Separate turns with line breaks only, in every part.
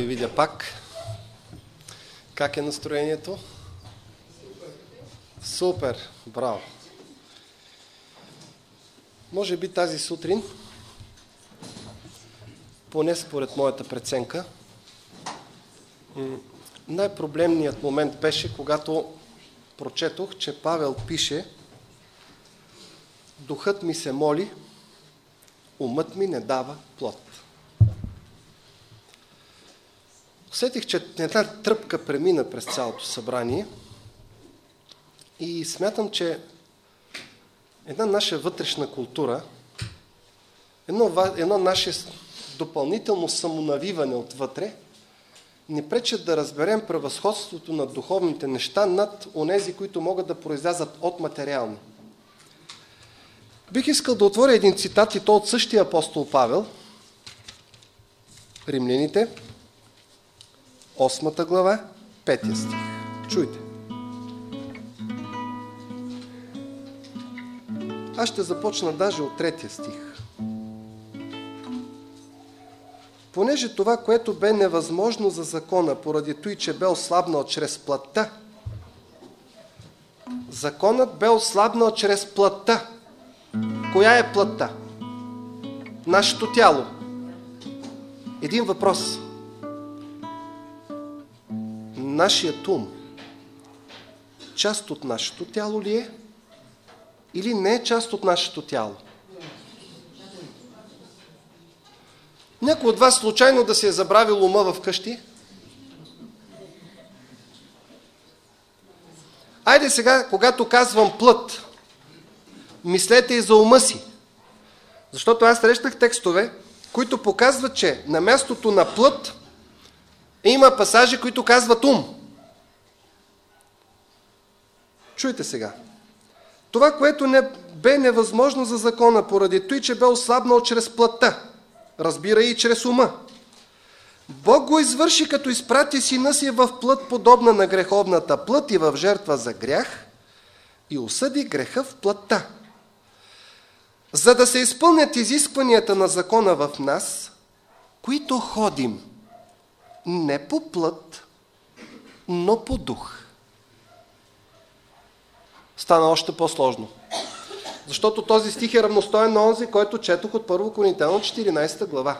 ви видя пак. Как е настроението? Супер! Браво! Може би тази сутрин, поне според моята преценка, най-проблемният момент беше, когато прочетох, че Павел пише: духът ми се моли, умът ми не дава плод. Усетих, че една тръпка премина през цялото събрание и смятам, че една наша вътрешна култура, едно наше допълнително самонавиване отвътре, ни пречат да разберем превъзходството на духовните неща над онези, които могат да произлязат от материални. Бих искал да отворя един цитат, и то от същия апостол Павел, Римляните, 8 глава, 5 стих. Чуйте. Аз ще започна даже от 3 стих. Понеже това, което бе невъзможно за закона, поради той, че бе ослабнал чрез плътта, законът бе ослабнал чрез плътта. Коя е плътта? Нашето тяло. Един въпрос. Нашият ум част от нашето тяло ли е? Или не е част от нашето тяло? Някой от вас случайно да си е забравил ума вкъщи? Айде сега, когато казвам плът, мислете и за ума си. Защото аз срещнах текстове, които показват, че на мястото на плът има пасажи, които казват ум. Чуйте сега. Това, което не бе невъзможно за закона, поради той, че бе ослабнал чрез плътта, разбира и чрез ума, Бог го извърши, като изпрати сина си в плът, подобна на греховната плът и в жертва за грях, и осъди греха в плътта. За да се изпълнят изискванията на закона в нас, които ходим не по плът, но по дух. Стана още по-сложно. Защото този стих е равностоен на онзи, който четох от 1 Коринтяни 14 глава.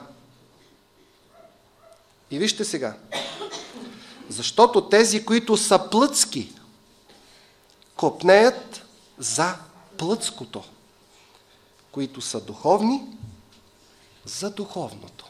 И вижте сега. Защото тези, които са плътски, копнеят за плътското, които са духовни, за духовното.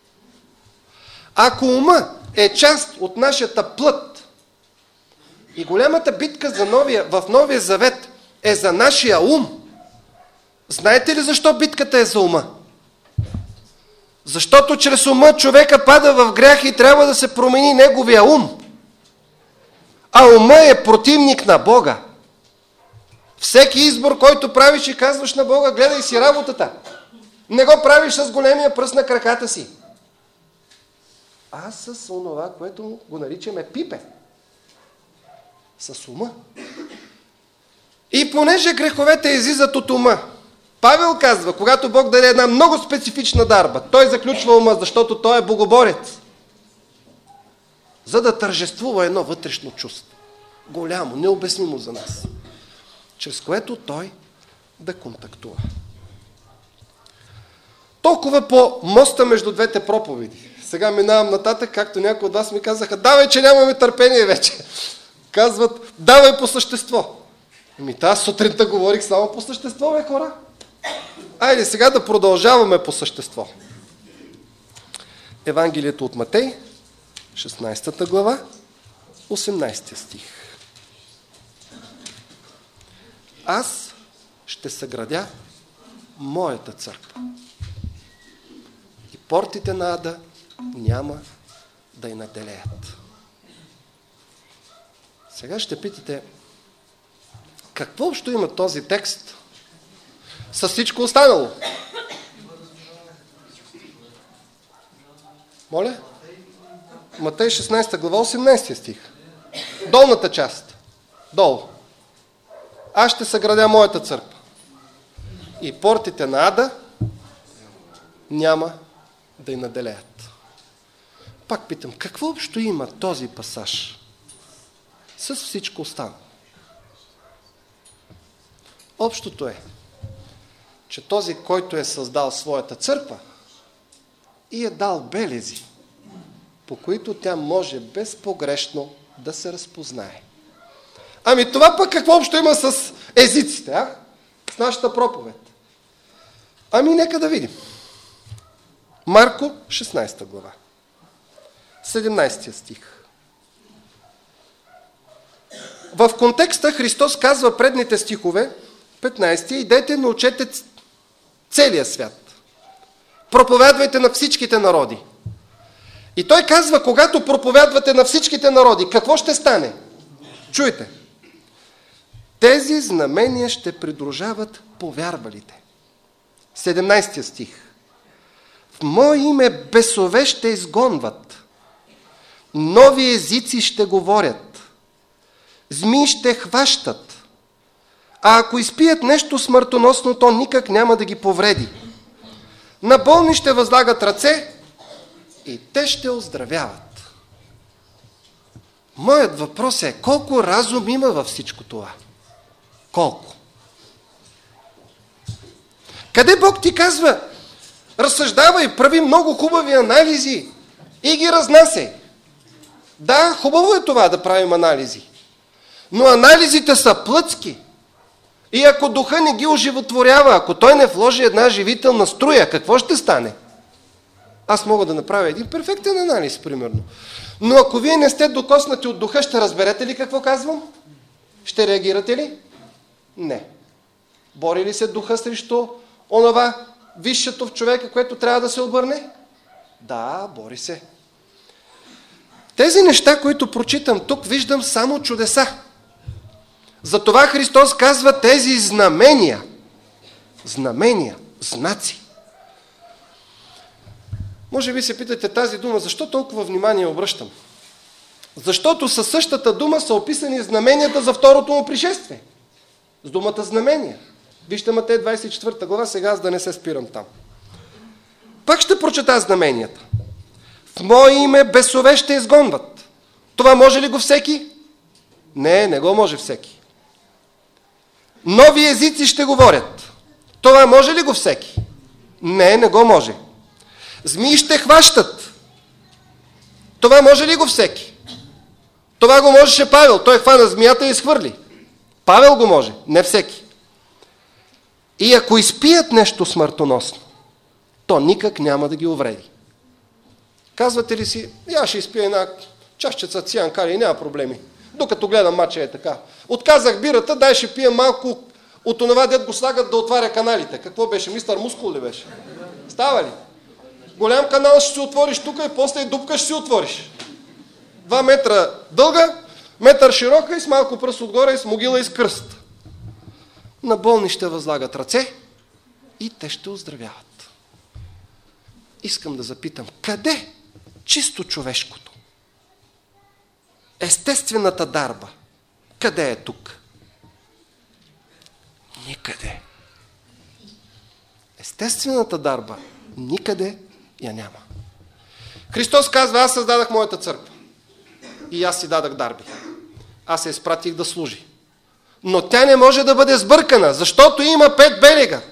Ако ума е част от нашата плът и голямата битка в Новия Завет е за нашия ум, знаете ли защо битката е за ума? Защото чрез ума човека пада в грях и трябва да се промени неговия ум. А ума е противник на Бога. Всеки избор, който правиш и казваш на Бога: гледай си работата. Не го правиш с големия пръст на краката си. А с онова, което го наричаме пипе. С ума. И понеже греховете излизат от ума, Павел казва, когато Бог даде една много специфична дарба, той заключва ума, защото той е богоборец. За да тържествува едно вътрешно чувство. Голямо, необяснимо за нас. Чрез което той да контактува. Толкова по моста между двете проповеди. Сега минавам нататък, както някои от вас ми казаха: давай, че нямаме търпение вече. Казват: давай по същество. Тази сутринта говорих само по същество, бе, хора. Айде сега да продължаваме по същество. Евангелието от Матей, 16 глава, 18 стих. Аз ще съградя моята църква и портите на ада няма да й наделеят. Сега ще питате: какво общо има този текст с всичко останало? Моля? Матей 16 глава, 18 стих. Долната част. Долу. Аз ще съградя моята църква и портите на ада няма да й наделеят. Пак питам, какво общо има този пасаж с всичко останало? Общото е, че този, който е създал своята църква и е дал белези, по които тя може безпогрешно да се разпознае. Ами това пък какво общо има с езиците, а? С нашата проповед. Ами нека да видим. Марко, 16 глава. 17 стих. В контекста Христос казва предните стихове, 15, идете, научете целия свят. Проповядвайте на всичките народи. И той казва, когато проповядвате на всичките народи, какво ще стане? Чуйте. Тези знамения ще придружават повярвалите. 17 стих. В мое име бесове ще изгонват. Нови езици ще говорят. Змии ще хващат. А ако изпият нещо смъртоносно, то никак няма да ги повреди. На болни ще възлагат ръце и те ще оздравяват. Моят въпрос е, колко разум има във всичко това? Колко? Къде Бог ти казва, разсъждавай, прави много хубави анализи и ги разнасяй. Да, хубаво е това да правим анализи. Но анализите са плътски. И ако духа не ги оживотворява, ако той не вложи една живителна струя, какво ще стане? Аз мога да направя един перфектен анализ, примерно. Но ако вие не сте докоснати от духа, ще разберете ли какво казвам? Ще реагирате ли? Не. Бори ли се духа срещу онова висшето в човека, което трябва да се обърне? Да, бори се. Тези неща, които прочитам тук, виждам само чудеса. Затова Христос казва тези знамения. Знамения, знаци. Може би се питате тази дума, защо толкова внимание обръщам? Защото със същата дума са описани знаменията за второто му пришествие. С думата знамения. Вижте Матей 24 глава, сега аз да не се спирам там. Пак ще прочета знаменията. В мое име бесове ще изгонват. Това може ли го всеки? Не го може всеки. Нови езици ще говорят. Това може ли го всеки? Не го може. Змии ще хващат. Това може ли го всеки? Това го можеше Павел. Той хвана змията и изхвърли. Павел го може, не всеки. И ако изпият нещо смъртоносно, то никак няма да ги увреди. Казвате ли си, я ще изпия една чашчица циан кали, няма проблеми. Докато гледам мача е така. Отказах бирата, дай ще пия малко от онова, дет го слагат да отваря каналите. Какво беше? Мистър Мускул ли беше? Става ли? Голям канал ще си отвориш тук и после дупка ще си отвориш. 2 метра дълга, метър широка и с малко пръст отгоре и с могила и с кръст. На болни ще възлагат ръце и те ще оздравяват. Искам да запитам, къде чисто човешкото? Естествената дарба. Къде е тук? Никъде. Естествената дарба никъде я няма. Христос казва, аз създадах моята църква. И аз си дадах дарби. Аз се изпратих да служи. Но тя не може да бъде сбъркана, защото има 5 белега.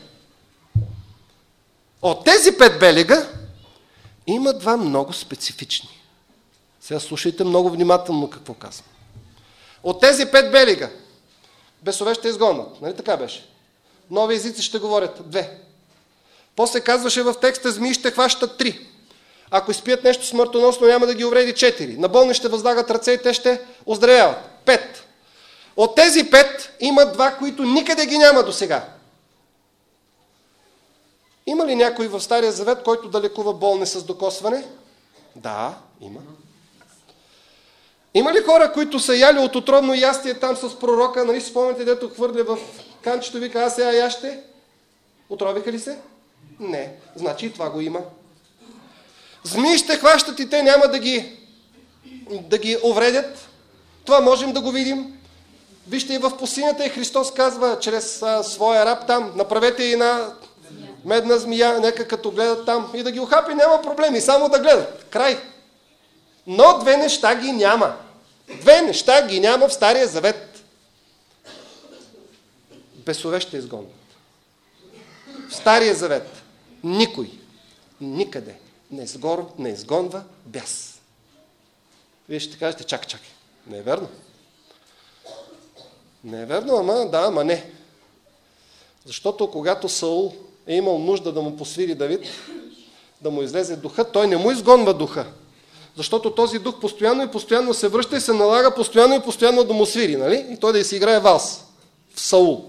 От тези 5 белега има 2 много специфични. Сега слушайте много внимателно какво казвам. От тези 5 белега бесове ще изгонват. Нали така беше? Нови езици ще говорят. 2. После казваше в текста, змии ще хващат 3. Ако изпият нещо смъртоносно, няма да ги увреди 4. На болни ще възлагат ръце и те ще оздравяват. 5. От тези 5 има 2, които никъде ги няма до сега. Има ли някой в Стария Завет, който да лекува болни с докосване? Да, има. Има ли хора, които са яли от отровно ястие там с пророка, нали спомняте, дето хвърля в канчето, вика, аз сега яще? Отровиха ли се? Не. Значи и това го има. Змии ще хващат и те няма да ги увредят. Това можем да го видим. Вижте и в пустинята и Христос казва чрез своя раб там, направете и една медна змия, нека като гледат там и да ги ухапи, няма проблеми, само да гледат. Край. Но две неща ги няма. Две неща ги няма в Стария Завет. Бесове ще изгонват. В Стария Завет никой, никъде не изгонва бяс. Вие ще кажете, чакай. Не е верно. Не е верно, ама не. Защото когато Саул е имал нужда да му посвири Давид, да му излезе духа, той не му изгонва духа. Защото този дух постоянно се връща и се налага постоянно да му свири, нали? И той да си играе валс в Саул.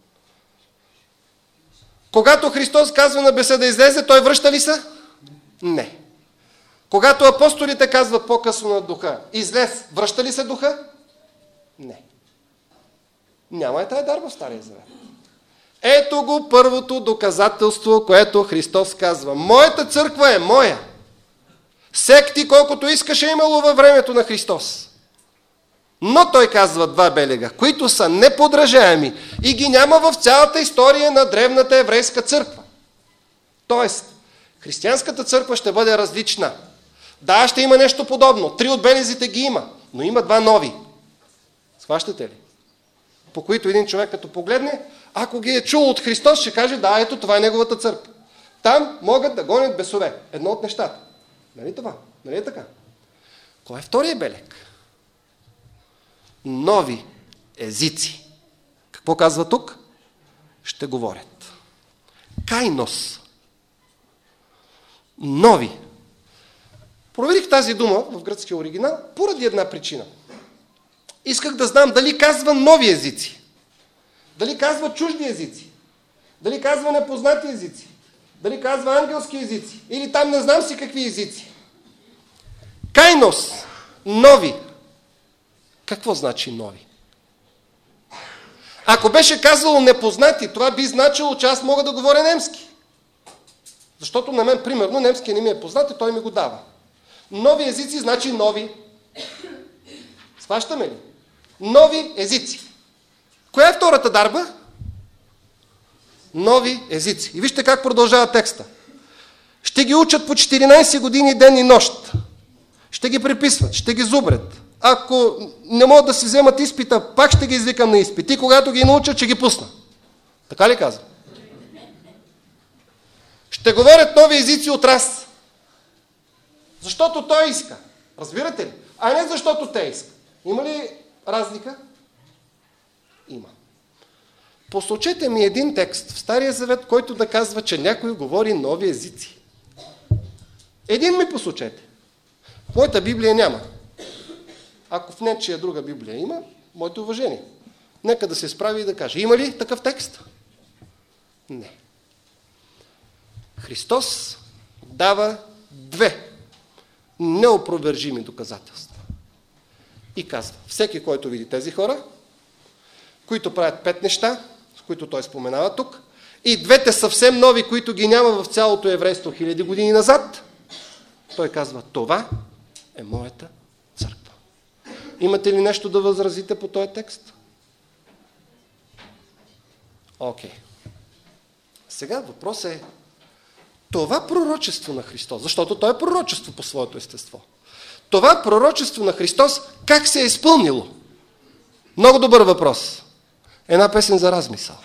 Когато Христос казва на беса да излезе, той връща ли се? Не. Когато апостолите казват по-късно на духа, излез, връща ли се духа? Не. Няма и тая дарба в Стария Завет. Ето го първото доказателство, което Христос казва. Моята църква е моя. Секти колкото искаше имало във времето на Христос. Но той казва два белега, които са неподражаеми и ги няма в цялата история на древната еврейска църква. Тоест, християнската църква ще бъде различна. Да, ще има нещо подобно. 3 от белезите ги има, но има 2 нови. Схващате ли? По които един човек като погледне, ако ги е чул от Христос, ще каже, да, ето това е неговата църква. Там могат да гонят бесове. Едно от нещата. Нали това? Нали е така? Кой е втория белег? Нови езици. Какво казва тук? Ще говорят. Кайнос. Нови. Проверих тази дума в гръцкия оригинал поради една причина. Исках да знам дали казва нови езици. Дали казва чужди езици. Дали казва непознати езици. Дали казва ангелски езици. Или там не знам си какви езици. Кайнос. Нови. Какво значи нови? Ако беше казало непознати, това би значило, че аз мога да говоря немски. Защото на мен, примерно, немски не ми е познат и той ми го дава. Нови езици значи нови. Сващаме ли? Нови езици. Коя е втората дарба? Нови езици. И вижте как продължава текста. Ще ги учат по 14 години ден и нощ. Ще ги приписват, ще ги зубрят. Ако не могат да си вземат изпита, пак ще ги извикам на изпит. И когато ги научат, ще ги пусна. Така ли казва? Ще говорят нови езици от раз. Защото той иска. Разбирате ли? А не защото те иска. Има ли разлика? Има. Посочете ми един текст в Стария Завет, който да казва, че някой говори нови езици. Един ми посочете. В моята Библия няма. Ако в нечия друга Библия има, моето уважение. Нека да се справи и да каже. Има ли такъв текст? Не. Христос дава 2 неопровержими доказателства. И казва, всеки, който види тези хора, които правят 5 неща, с които той споменава тук, и 2 съвсем нови, които ги няма в цялото еврейство 1000 години назад, той казва, това е моята църква. Имате ли нещо да възразите по този текст? Окей. Сега въпрос е това пророчество на Христос, защото то е пророчество по своето естество. Това пророчество на Христос как се е изпълнило? Много добър въпрос. Една песен за размисъл.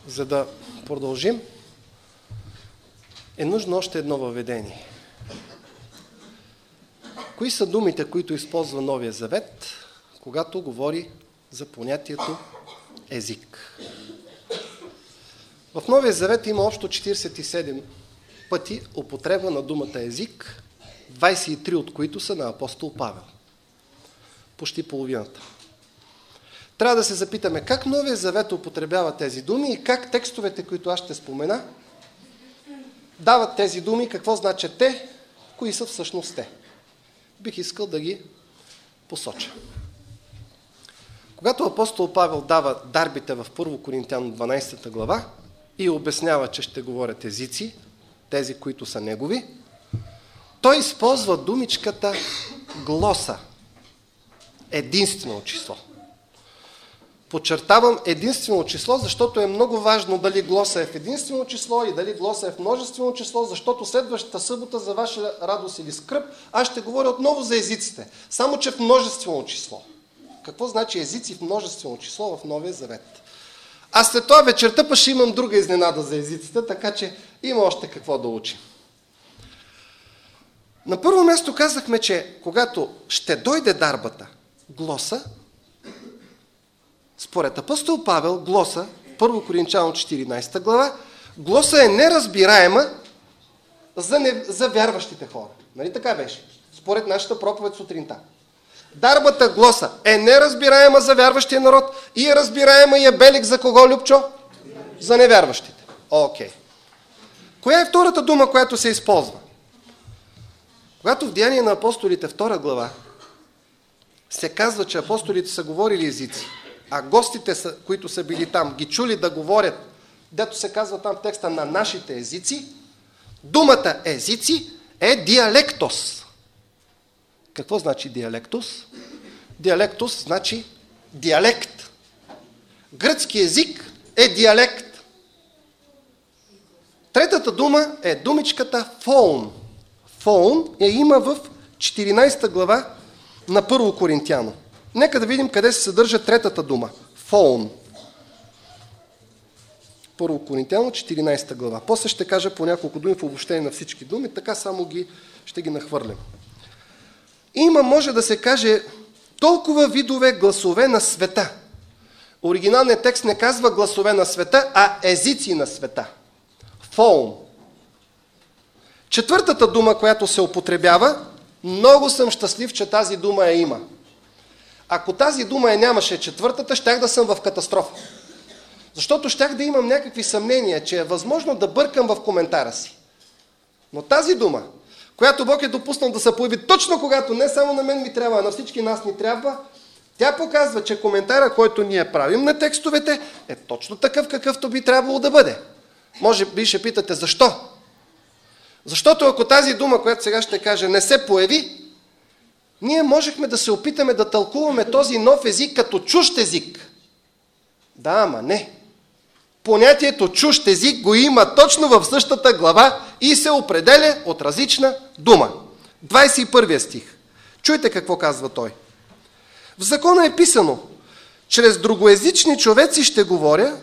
За да продължим, е нужно още едно въведение. Кои са думите, които използва Новия Завет, когато говори за понятието език? В Новия Завет има общо 47 пъти употреба на думата език, 23 от които са на апостол Павел. Почти половината. Трябва да се запитаме как Новия Завет употребява тези думи и как текстовете, които аз ще спомена, дават тези думи, какво значат те, кои са всъщност те. Бих искал да ги посоча. Когато апостол Павел дава дарбите в 1 Коринтян 12 глава и обяснява, че ще говорят езици, тези, които са негови, той използва думичката глоса. Единствено число. Подчертавам единствено число, защото е много важно дали глоса е в единствено число и дали глоса е в множествено число, защото следващата събота за ваша радост или скръб аз ще говоря отново за езиците, само че в множествено число. Какво значи езици в множествено число в Новия Завет? А след това вечерта па ще имам друга изненада за езиците, така че има още какво да учим. На първо място казахме, че когато ще дойде дарбата, глоса, според апостол Павел, глоса, 1 Коринтян 14 глава, глоса е неразбираема за вярващите хора. Нали така беше? Според нашата проповед сутринта. Дарбата глоса е неразбираема за вярващия народ и е разбираема и е белег за кого, Любчо? За невярващите. Окей. Коя е втората дума, която се използва? Когато в Деяния на апостолите 2 глава се казва, че апостолите са говорили езици, а гостите, които са били там, ги чули да говорят, дето се казва там в текста на нашите езици, думата езици е диалектос. Какво значи диалектос? Диалектос значи диалект. Гръцки език е диалект. Третата дума е думичката фоун. Фоун я има в 14 глава на 1 Коринтяно. Нека да видим къде се съдържа третата дума. Фоун. 1 Коринтяно, 14 глава. После ще кажа по няколко думи в обобщение на всички думи, така само ще ги нахвърлям. Има, може да се каже, толкова видове гласове на света. Оригиналният текст не казва гласове на света, а езици на света. Фоун. Четвъртата дума, която се употребява, много съм щастлив, че тази дума я има. Ако тази дума я нямаше четвъртата, щях да съм в катастрофа. Защото щях да имам някакви съмнения, че е възможно да бъркам в коментара си. Но тази дума, която Бог е допуснал да се появи точно когато не само на мен ми трябва, а на всички нас ни трябва, тя показва, че коментара, който ние правим на текстовете, е точно такъв, какъвто би трябвало да бъде. Може би ще питате, защо? Защото ако тази дума, която сега ще кажа, не се появи, ние можехме да се опитаме да тълкуваме този нов език като чужд език. Да, ама не. Понятието чужд език го има точно в същата глава и се определя от различна дума. 21 стих. Чуйте какво казва той. В закона е писано, чрез другоезични човеци ще говоря,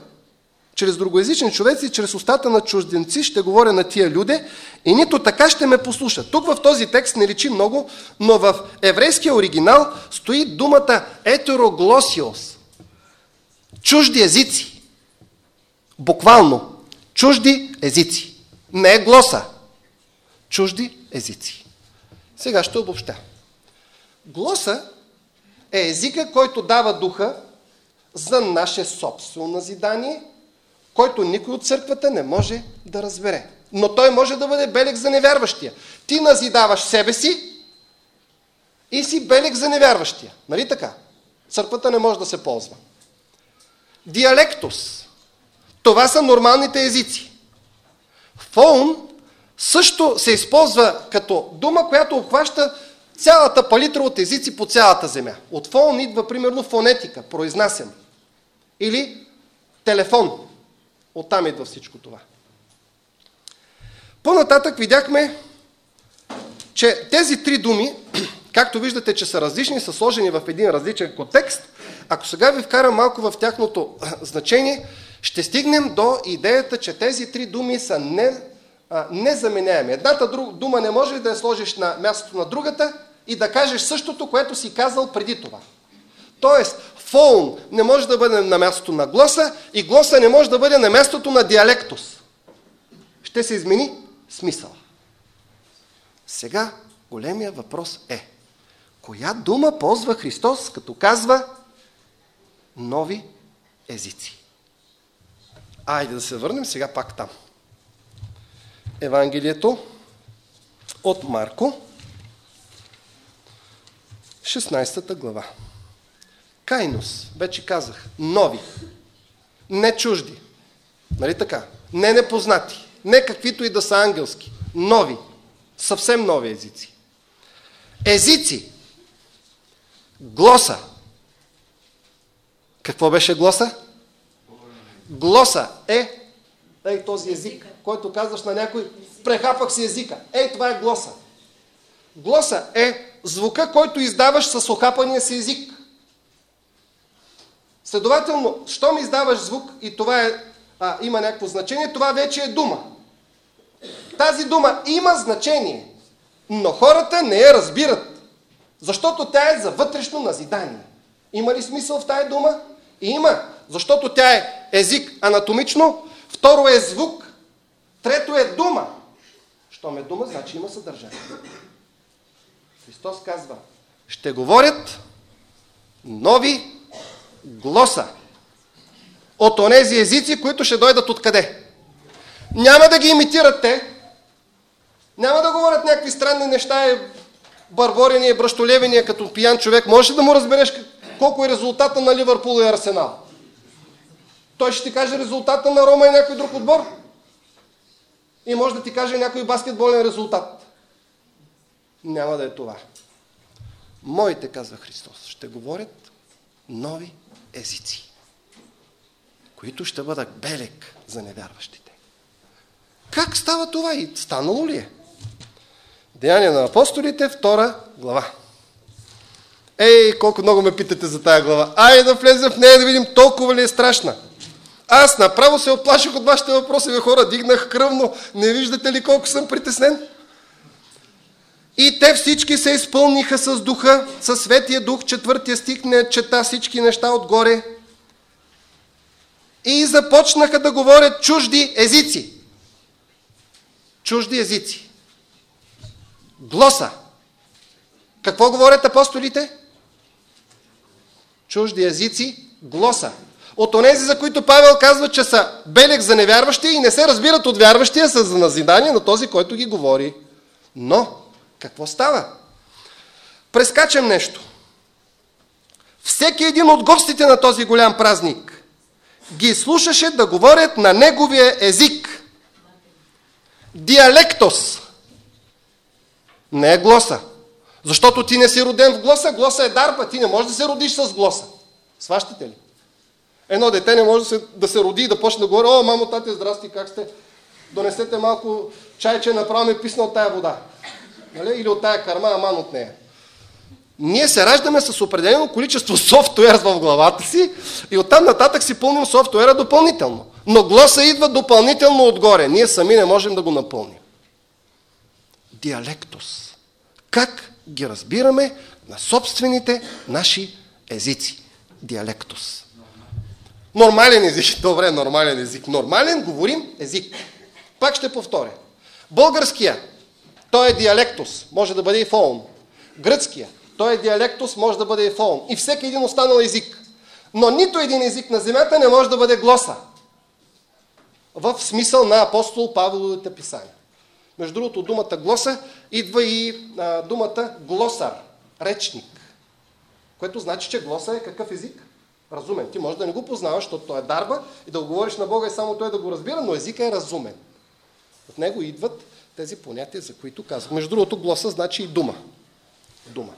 чрез устата на чужденци ще говоря на тия люде и нито така ще ме послушат. Тук в този текст не личи много, но в еврейския оригинал стои думата етероглосиос. Чужди езици. Буквално. Чужди езици. Не е глоса. Чужди езици. Сега ще обобщя. Глоса е езика, който дава духа за наше собствено назидание, който никой от църквата не може да разбере. Но той може да бъде белег за невярващия. Ти назидаваш себе си и си белег за невярващия. Нали така? Църквата не може да се ползва. Диалектос. Това са нормалните езици. Фоун също се използва като дума, която обхваща цялата палитра от езици по цялата земя. От фоун идва примерно фонетика, произнасен. Или телефон. Оттам идва всичко това. По-нататък видяхме, че тези три думи, както виждате, че са различни, са сложени в един различен контекст. Ако сега ви вкарам малко в тяхното значение, ще стигнем до идеята, че тези три думи са незаменяеми. Едната дума не може да я сложиш на мястото на другата и да кажеш същото, което си казал преди това. Тоест, фон не може да бъде на мястото на глоса и глоса не може да бъде на мястото на диалектус. Ще се измени смисъл. Сега големия въпрос е, коя дума ползва Христос, като казва нови езици? Айде да се върнем сега пак там. Евангелието от Марко, 16 глава. Кайнос, вече казах, нови, не чужди, нали така? Не непознати, не каквито и да са ангелски, нови, съвсем нови езици. Езици, глоса. Какво беше глоса? Глоса е този език, който казваш на някой, прехапах си езика. Това е глоса. Глоса е звука, който издаваш с охапания си език. Следователно, щом издаваш звук и това има някакво значение, това вече е дума. Тази дума има значение, но хората не я разбират, защото тя е за вътрешно назидание. Има ли смисъл в тая дума? Има, защото тя е език анатомично, второ е звук, трето е дума. Щом е дума, значи има съдържание. Христос казва, ще говорят нови глоса от онези езици, които ще дойдат откъде? Няма да ги имитират те, няма да говорят някакви странни неща, бърборения, бръщолевения, като пиян човек. Можеш ли да му разбереш колко е резултата на Ливърпул и Арсенал? Той ще ти каже резултата на Рома и някой друг отбор. И може да ти каже някой баскетболен резултат. Няма да е това. Моите, казва Христос, ще говорят нови езици, които ще бъдат белег за невярващите. Как става това и станало ли е? Деяния на апостолите, 2 глава. Колко много ме питате за тая глава. Айде да влезем в нея да видим толкова ли е страшна. Аз направо се оплаших от вашите въпроси, бе хора, дигнах кръвно. Не виждате ли колко съм притеснен? И те всички се изпълниха с духа, със Светия Дух, 4 стих, не чета всички неща отгоре. И започнаха да говорят чужди езици. Чужди езици. Глоса. Какво говорят апостолите? Чужди езици, глоса. От онези, за които Павел казва, че са белег за невярващи и не се разбират от вярващия, са за назидание на този, който ги говори. Но, какво става? Прескачам нещо. Всеки един от гостите на този голям празник ги слушаше да говорят на неговия език. Диалектос. Не е глоса. Защото ти не си роден в глоса, глоса е дарба, ти не можеш да се родиш с глоса. Сващате ли? Едно дете не може да се роди и да почне да говори, о, мамо, тате, здрасти, как сте? Донесете малко чай, че направо ми е писна от тая вода. Нали? Или от тая карма, аман от нея. Ние се раждаме с определено количество софтуер в главата си и оттам нататък си пълним софтуера допълнително. Но глоса идва допълнително отгоре. Ние сами не можем да го напълним. Диалектос. Как ги разбираме на собствените наши езици? Диалектос. Нормален език. Добре, нормален език. Нормален говорим език. Пак ще повторя. Българския, той е диалектос. Може да бъде и фон. Гръцкия, той е диалектос, може да бъде и фон. И всеки един останал език. Но нито един език на земята не може да бъде глоса. В смисъл на апостол Павловите писания. Между другото, думата глоса идва и думата глосар, речник. Което значи, че глоса е какъв език? Разумен. Ти можеш да не го познаваш, защото той е дарба и да го говориш на Бога и само той да го разбира, но езика е разумен. От него идват тези понятия, за които казах. Между другото, глоса значи и дума. Дума.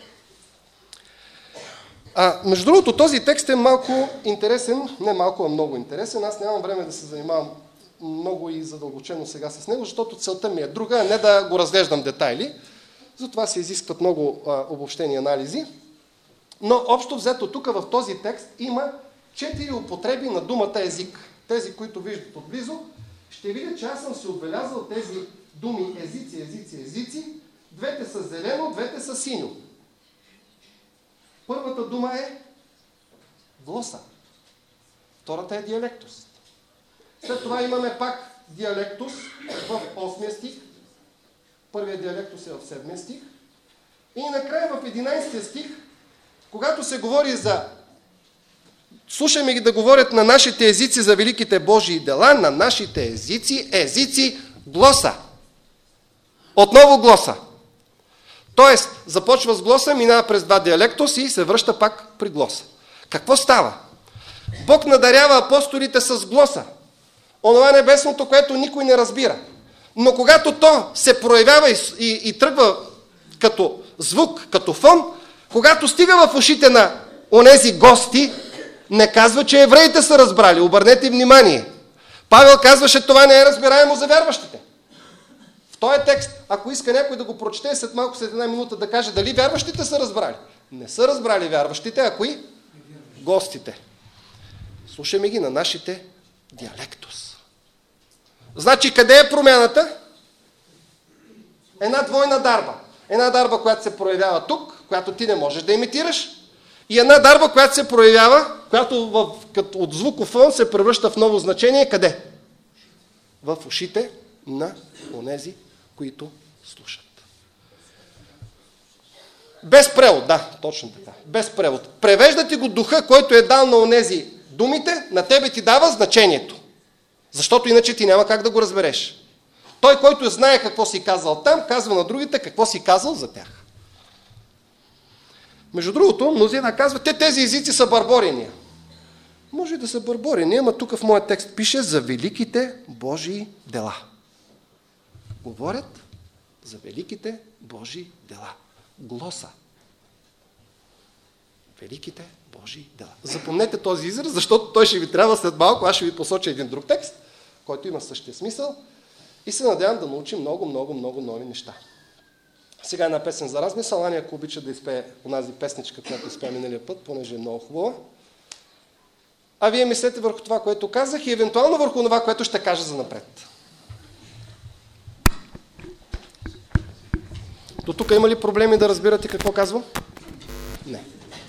Между другото, този текст е малко интересен, не малко, а много интересен. Аз нямам време да се занимавам много и задълбочено сега с него, защото целта ми е друга, а не да го разглеждам детайли. Затова се изискват много обобщени анализи. Но общо взето тук в този текст има 4 употреби на думата език. Тези, които виждат отблизо, ще видят, че аз съм си отбелязал тези думи езици. Двете са зелено, двете са синьо. Първата дума е глоса. Втората е диалектус. След това имаме пак диалектус в 8 стих. Първият диалектус е в 7 стих. И накрая в 11 стих, когато се говори за... Слушаме ги да говорят на нашите езици за великите Божии дела, на нашите езици, глоса. Отново глоса. Тоест, започва с глоса, минава през два диалектус и се връща пак при глоса. Какво става? Бог надарява апостолите с глоса. Онова небесното, което никой не разбира. Но когато то се проявява и тръгва като звук, като фон, когато стига в ушите на онези гости, не казва, че евреите са разбрали. Обърнете внимание. Павел казваше, това не е разбираемо за вярващите. В този текст, ако иска някой да го прочете, след малко, след една минута да каже дали вярващите са разбрали. Не са разбрали вярващите, а кои? Гостите. Слушаме ги на нашите диалектус. Значи, къде е промяната? Една двойна дарба. Една дарба, която се проявява тук, която ти не можеш да имитираш, и една дарба, която се проявява, която от звуков фон се превръща в ново значение. Къде? В ушите на онези, които слушат. Без превод, да, точно така. Без превод. Превежда ти го духа, който е дал на онези думите, на тебе ти дава значението. Защото иначе ти няма как да го разбереш. Той, който знае какво си казал там, казва на другите какво си казал за тях. Между другото, мнозина казват, тези езици са бърборения. Може да са бърборения, ама тук в моя текст пише за великите Божии дела. Говорят за великите Божии дела. Глоса. Великите Божии дела. Запомнете този израз, защото той ще ви трябва след малко. Аз ще ви посоча един друг текст, който има същия смисъл и се надявам да научим много нови неща. Сега една песен за размисъл. Ани, ако обича да изпее онази песничка, която изпее миналия път, понеже е много хубава. А вие мислете върху това, което казах и евентуално върху това, което ще кажа за напред. До тук има ли проблеми да разбирате какво казвам? Не.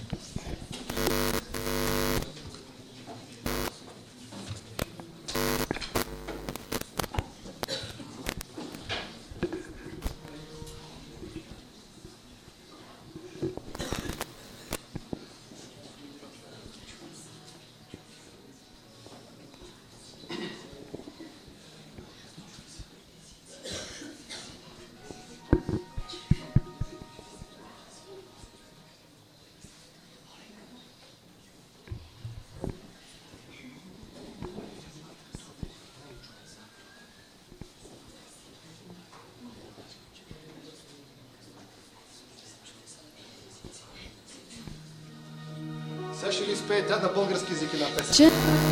Сега ще ви изпее тя на български език една песен.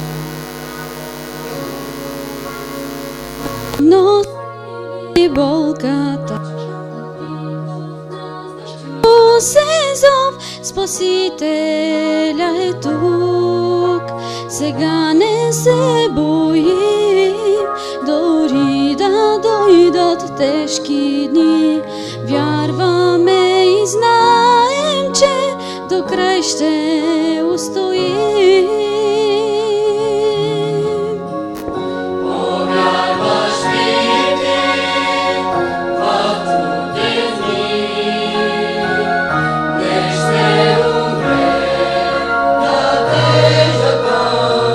Носи болката, Сезов, Спасителя е тук. Сега не се боим, дори да дойдат тежки дни. Вярваме и знаем, че до край ще устоим. Повярваш ли ти в трудни дни? Не ще умре надеждата.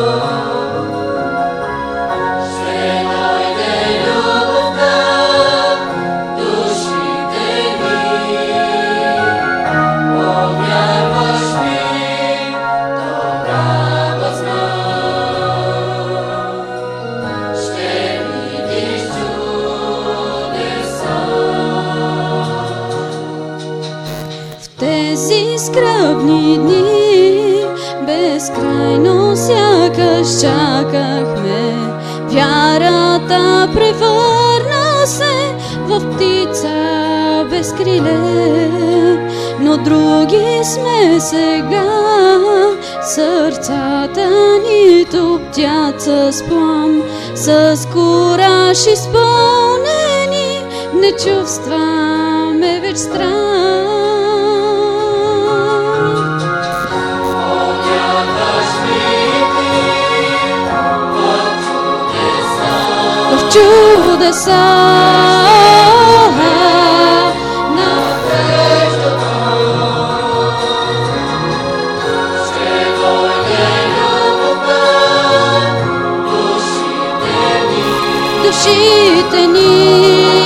Ще дойде любовта в душите ни. Повярваш ли, тогава знай, ще видиш чудеса. В тези скръбни дни безкрайно сякаш чакахме. Вярата превърна се в птица без криле. Но други сме сега, сърцата ни ни топтят с плам, с кураж изпълнени, не чувстваме веч страх. В чудеса душите ни.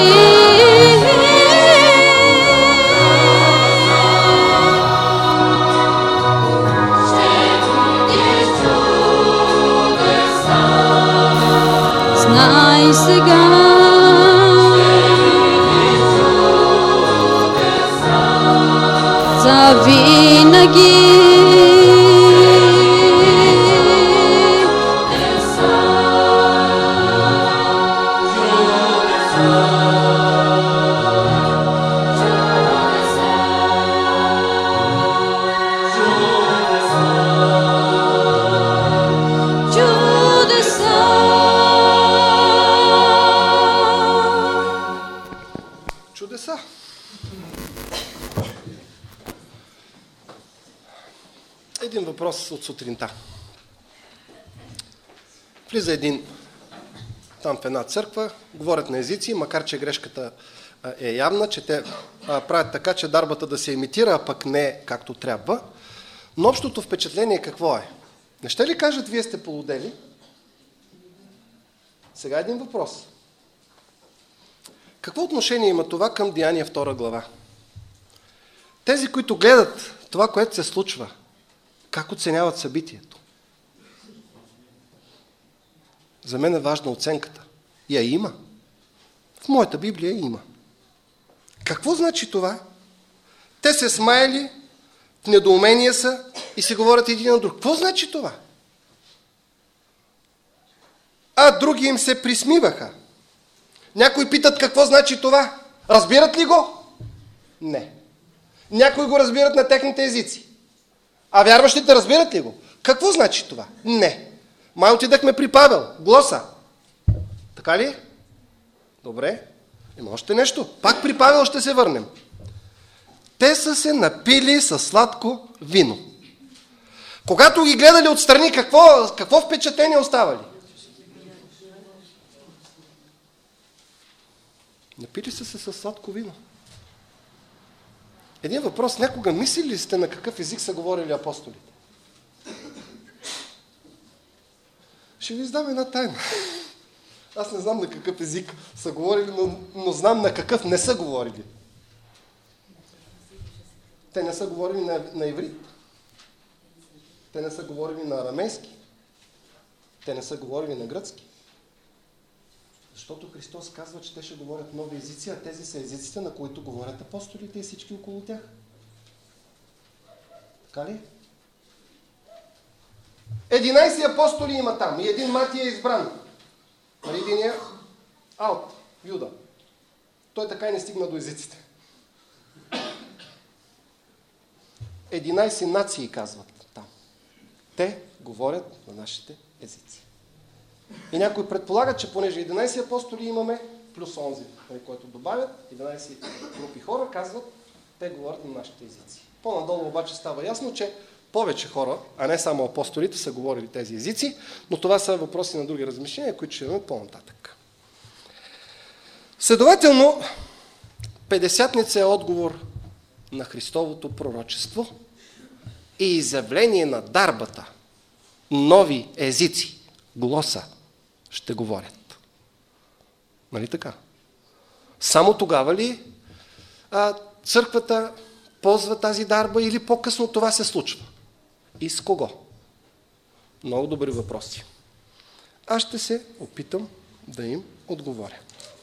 Знай сега, завинаги
чудеса. Един въпрос от сутринта. Влиза един там в една църква, говорят на езици, макар че грешката е явна, че те правят така, че дарбата да се имитира, а пък не както трябва. Но общото впечатление какво е? Не ще ли кажат, вие сте полудели? Сега един въпрос. Какво отношение има това към Деяния 2 глава? Тези, които гледат това, което се случва, как оценяват събитието? За мен е важна оценката. И я има. В моята Библия има. Какво значи това? Те се смаяли, в недоумение са и си говорят един на друг. Какво значи това? А други им се присмиваха. Някои питат какво значи това. Разбират ли го? Не. Някои го разбират на техните езици. А вярващите разбират ли го? Какво значи това? Не. Май отидахме при Павел. Глоса. Така ли? Добре. Има още нещо. Пак при Павел ще се върнем. Те са се напили със сладко вино. Когато ги гледали отстрани, какво впечатление оставали? Напили са се със сладко вино. Един въпрос. Някога мислили ли сте на какъв език са говорили апостолите? Ще ви издам една тайна. Аз не знам на какъв език са говорили, но знам на какъв не са говорили. Те не са говорили на иврит. Те не са говорили на арамейски. Те не са говорили на гръцки. Защото Христос казва, че те ще говорят нови езици, а тези са езиците, на които говорят апостолите и всички около тях. Така ли? 11 апостоли има там и един Матия е избран. Един е аут, Юда. Той така и не стигна до езиците. 11 нации казват там. Те говорят на нашите езици. И някой предполага, че понеже 11 апостоли имаме, плюс онзи, който добавят, 11 групи хора казват, те говорят на нашите езици. По-надолу обаче става ясно, че повече хора, а не само апостолите, са говорили тези езици, но това са въпроси на други размишления, които ще имаме по-нататък. Следователно, Петдесятница е отговор на Христовото пророчество и изявление на дарбата. Нови езици, глоса, ще говорят. Нали така? Само тогава ли църквата ползва тази дарба или по-късно това се случва? И с кого? Много добри въпроси. Аз ще се опитам да им отговоря.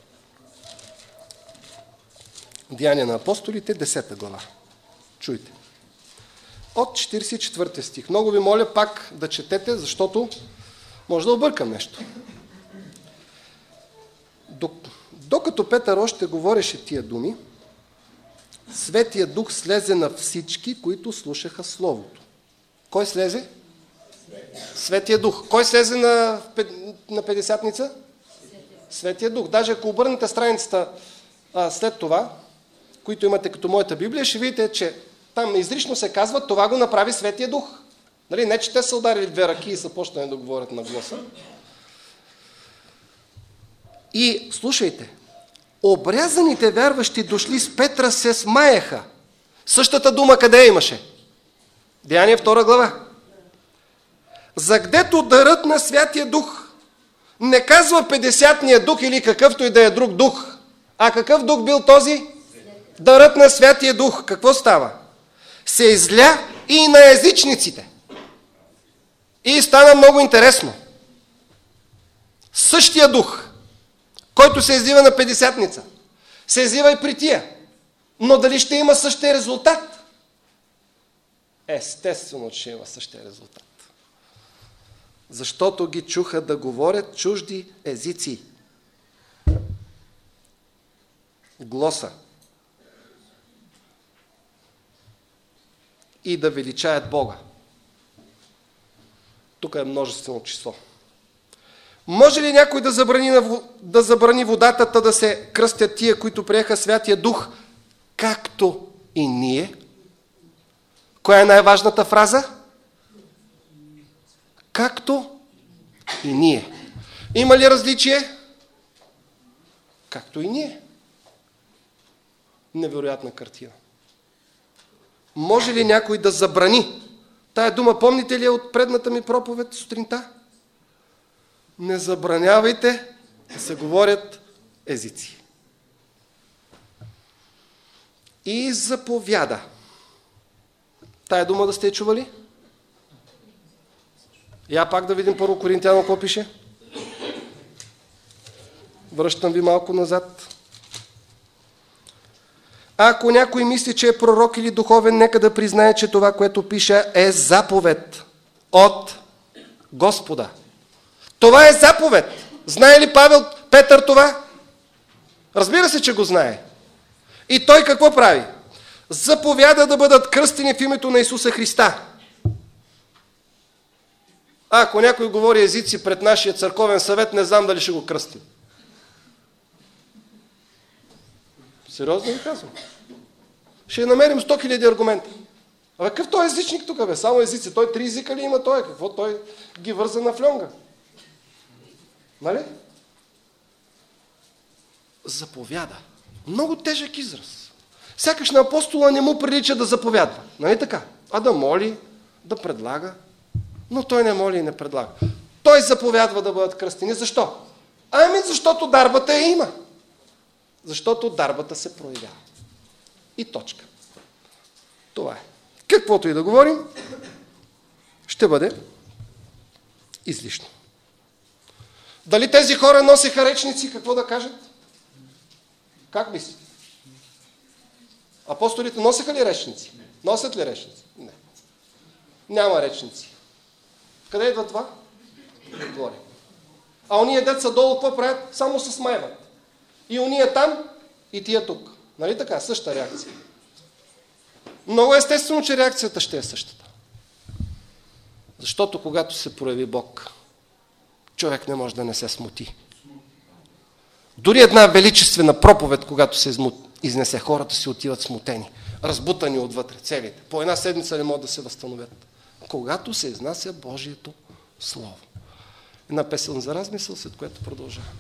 Деяния на апостолите, 10 глава. Чуйте. От 44 стих. Много ви моля пак да четете, защото може да объркам нещо. Докато Петър още говореше тия думи, Светия Дух слезе на всички, които слушаха Словото. Кой слезе? Светия Дух. Кой слезе на Петдесятница? Светия Дух. Даже ако обърнете страницата след това, които имате като моята Библия, ще видите, че там изрично се казва, това го направи Светия Дух. Нали? Не, че те са ударили две ръки и са почнали да говорят на гласа. И слушайте, обрязаните вярващи дошли с Петра се смаяха. Същата дума къде имаше? Деяние 2 глава. За гдето дарът на Святия Дух. Не казва 50-ния дух или какъвто и да е друг дух. А какъв дух бил този? Дарът на Святия Дух. Какво става? Се изля и на езичниците. И стана много интересно. Същия дух, който се излива на Петдесятница, се излива и при тия. Но дали ще има същия резултат? Естествено, че има същия резултат. Защото ги чуха да говорят чужди езици. Глоса. И да величаят Бога. Тук е множествено число. Може ли някой да забрани водата, да се кръстят тия, които приеха Святия Дух, както и ние? Коя е най-важната фраза? Както и ние. Има ли различие? Както и ние. Невероятна картина. Може ли някой да забрани? Тая дума, помните ли от предната ми проповед сутринта? Не забранявайте да се говорят езици. И заповяда. Тая дума да сте чували? Я пак да видим първо Коринтияно, какво пише? Връщам ви малко назад. Ако някой мисли, че е пророк или духовен, нека да признае, че това, което пише, е заповед от Господа. Това е заповед. Знае ли Петър това? Разбира се, че го знае. И той какво прави? Заповяда да бъдат кръстени в името на Исуса Христа. Ако някой говори езици пред нашия църковен съвет, не знам дали ще го кръстим. Сериозно ви казвам. Ще намерим 100 000 аргумента. А какъв той езичник тук, бе? Само езици. Той 3 езика ли има той? Какво той ги върза на фльонга? Нали? Заповяда. Много тежък израз. Сякаш на апостола не му прилича да заповядва. Нали така? А да моли, да предлага. Но той не моли и не предлага. Той заповядва да бъдат кръстени. Защо? Ами защото дарбата я има. Защото дарбата се проявява. И точка. Това е. Каквото и да говорим, ще бъде излишно. Дали тези хора носиха речници, какво да кажат? Как мислите? Апостолите носиха ли речници? Носят ли речници? Не. Няма речници. Къде идва това? Горе. А ония деца долу какво правят? Само се смайват. И ония там, и тия тук. Нали така? Същата реакция. Много естествено, че реакцията ще е същата. Защото когато се прояви Бог, човек не може да не се смути. Дори една величествена проповед, когато се изнесе, хората си отиват смутени, разбутани отвътре, целите. По една седмица не могат да се възстановят. Когато се изнася Божието Слово. Една песен за размисъл, след което продължаваме.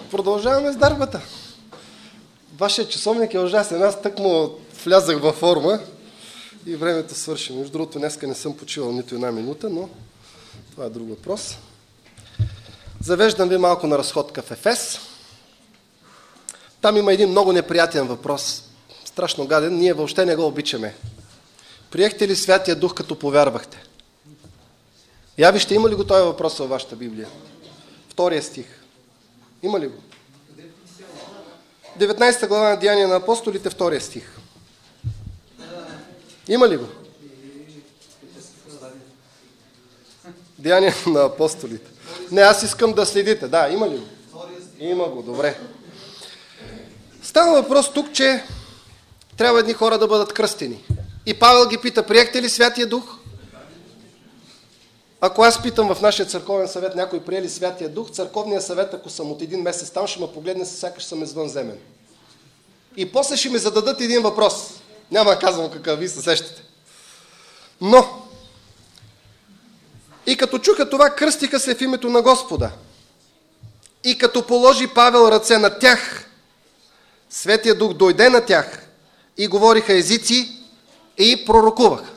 Продължаваме с дарбата. Вашия часовник е ужасен. Аз тъкмо влязах във форма и времето свърши. Между другото, днеска не съм почивал нито една минута, но това е друг въпрос. Завеждам ви малко на разходка в Ефес. Там има един много неприятен въпрос. Страшно гаден. Ние въобще не го обичаме. Приехте ли Святия Дух, като повярвахте? Я вижте, има ли го този въпрос във вашата Библия? 2 стих. Има ли го? 19 глава на Деяния на апостолите, 2 стих. Има ли го? Деяния на апостолите. Не, аз искам да следите. Да, има ли го? Има го, добре. Става въпрос тук, че трябва едни хора да бъдат кръстени. И Павел ги пита, приехте ли Святия Дух? Ако аз питам в нашия църковен съвет, някой прие ли Святия Дух, църковният съвет, ако съм от един месец там, ще ме погледне, сякаш съм извънземен. И после ще ми зададат един въпрос. Няма да казвам какъв, ви се сещате. Но, и като чуха това, кръстиха се в името на Господа. И като положи Павел ръце на тях, Светия Дух дойде на тях и говориха езици и пророкуваха.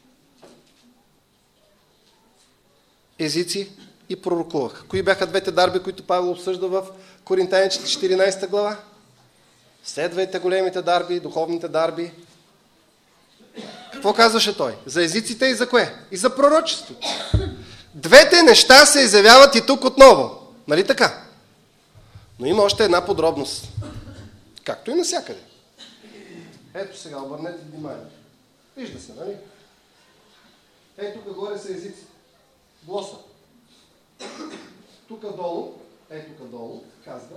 Езици и пророкуваха. Кои бяха двете дарби, които Павел обсъжда в Коринтяните 14 глава? Следвайте големите дарби, духовните дарби. Какво казваше той? За езиците и за кое? И за пророчеството. Двете неща се изявяват и тук отново. Нали така? Но има още една подробност. Както и навсякъде. Ето сега, обърнете внимание. Вижда се, нали? Ето тук горе са езици. Глоса. Тук долу, тук долу, казва.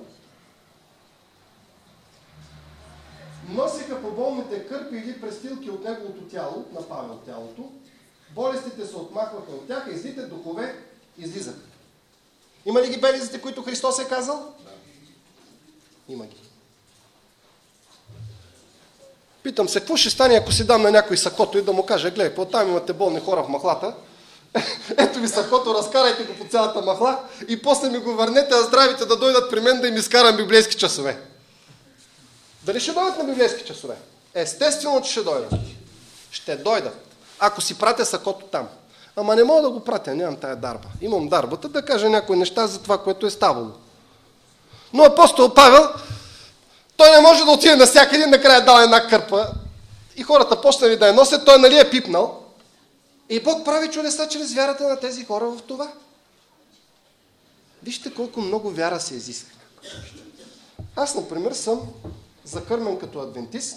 Носиха по болните кърпи или престилки от неговото тяло, на Павел тялото. Болестите се отмахваха от тях и злите духове излизаха. Има ли ги белезите, които Христос е казал? Да. Има ги. Питам се, какво ще стане, ако си дам на някой сакото и да му кажа, гледай, по там имате болни хора в махлата, ето ви сакото, разкарайте го по цялата махла и после ми го върнете, а здравите да дойдат при мен да им изкарам библейски часове. Дали ще дойдат на библейски часове? Естествено, че ще дойдат. Ще дойдат. Ако си пратя сакото там. Ама не мога да го пратя, нямам тая дарба. Имам дарбата да кажа някои неща за това, което е ставало. Но апостол Павел, той не може да отиде навсякъде, накрая дал една кърпа и хората почнали да я носят, той нали е пипнал. И Бог прави чудеса чрез вярата на тези хора в това. Вижте колко много вяра се изиска. Аз, например, съм закърмен като адвентист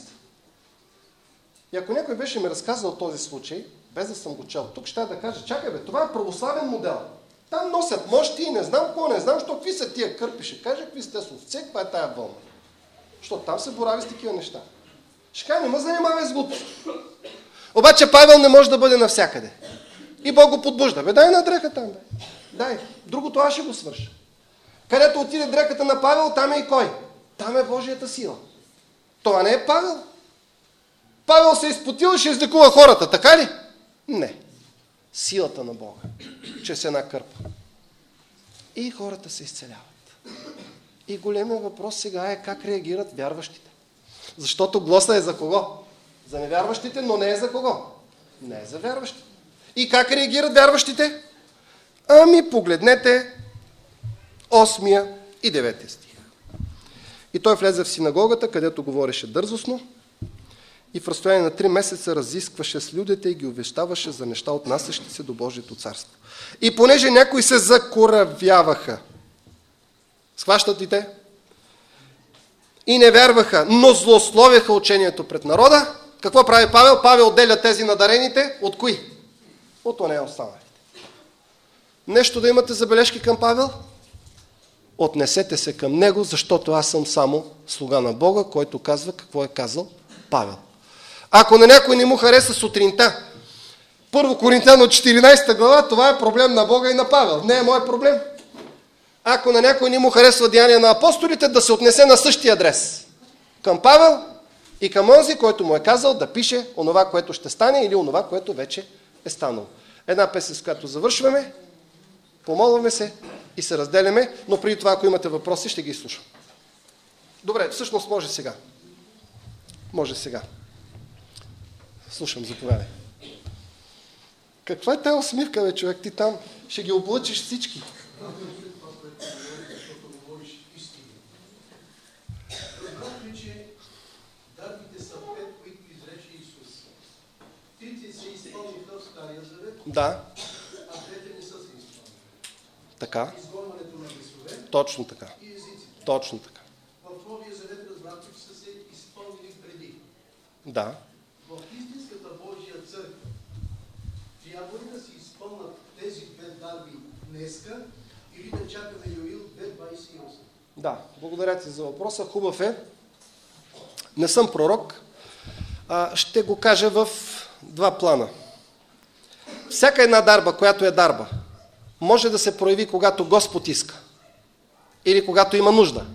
и ако някой беше ми разказал този случай, без да съм го чел, тук ще да кажа, чакай бе, това е православен модел. Там носят мощи и не знам какво, не знам, що какви са тия кърпи, ще кажа, какви сте с овце, каква е тая вълна. Защото там се борави с такива неща. Ще кажа, не ме занимавай с глупост. Обаче Павел не може да бъде навсякъде. И Бог го подбужда. Бе, дай на дреха там, бе. Дай. Другото аз ще го свърша. Където отиде дрехата на Павел, там е и кой? Там е Божията сила. Това не е Павел. Павел се изпотил и ще излекува хората, така ли? Не. Силата на Бога. Чрез една кърпа. И хората се изцеляват. И големият въпрос сега е как реагират вярващите. Защото гласа е за кого? За невярващите, но не е за кого? Не е за вярващите. И как реагират вярващите? Ами погледнете 8 и 9 стих. И той влезе в синагогата, където говореше дързостно и в разстояние на 3 месеца разискваше с людите и ги увещаваше за неща, отнасящи се до Божието царство. И понеже някои се закоравяваха, схващат ли те? И не вярваха, но злословяха учението пред народа. Какво прави Павел? Павел отделя тези надарените. От кои? От оне останалите. Нещо да имате забележки към Павел? Отнесете се към него, защото аз съм само слуга на Бога, който казва какво е казал Павел. Ако на някой не му хареса сутринта, 1 Коринтяни 14 глава, това е проблем на Бога и на Павел. Не е мой проблем. Ако на някой не му харесва Деяния на апостолите, да се отнесе на същия адрес. Към Павел и към онзи, който му е казал да пише онова, което ще стане или онова, което вече е станало. Една песен, с която завършваме, помолваме се и се разделяме, но преди това, ако имате въпроси, ще ги изслушам. Добре, всъщност може сега. Може сега. Слушам, заповядай. Каква е тая усмивка, бе, човек? Ти там ще ги облъчиш всички.
Разбрахме, че дарбите са 5, които изрече Исус. Трите се изпълниха в Стария Завет,
Да.
а двете не са се изпълнили.
Така.
Изгонването на гласове
Точно така.
и езиците.
Точно така.
В Новия Завет разбрахме, че са се изпълнили преди.
Да.
В истинската Божия църква трябва ли да се изпълнат тези 2 дарби днеска или да чакаме Йоил 2.28?
Да, благодаря ти за въпроса. Хубав е. Не съм пророк. Ще го кажа в 2 плана. Всяка една дарба, която е дарба, може да се прояви, когато Господ иска. Или когато има нужда.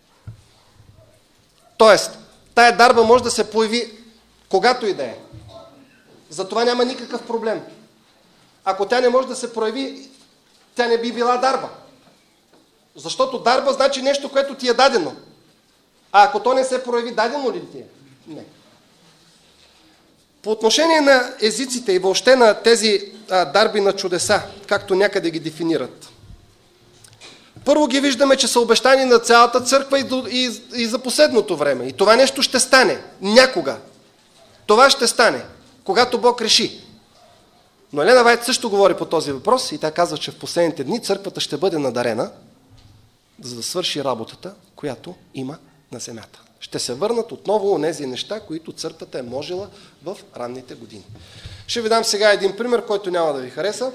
Тоест, тая дарба може да се появи когато и да е. Затова няма никакъв проблем. Ако тя не може да се прояви, тя не би била дарба. Защото дарба значи нещо, което ти е дадено. А ако то не се прояви, дадено ли ти е? Не. По отношение на езиците и въобще на тези дарби на чудеса, както някъде ги дефинират. Първо ги виждаме, че са обещани на цялата църква и за последното време. И това нещо ще стане. Някога. Това ще стане, когато Бог реши. Но Елена Вайт също говори по този въпрос и тя казва, че в последните дни църквата ще бъде надарена, за да свърши работата, която има на земята. Ще се върнат отново онези неща, които църквата е можела в ранните години. Ще ви дам сега един пример, който няма да ви хареса.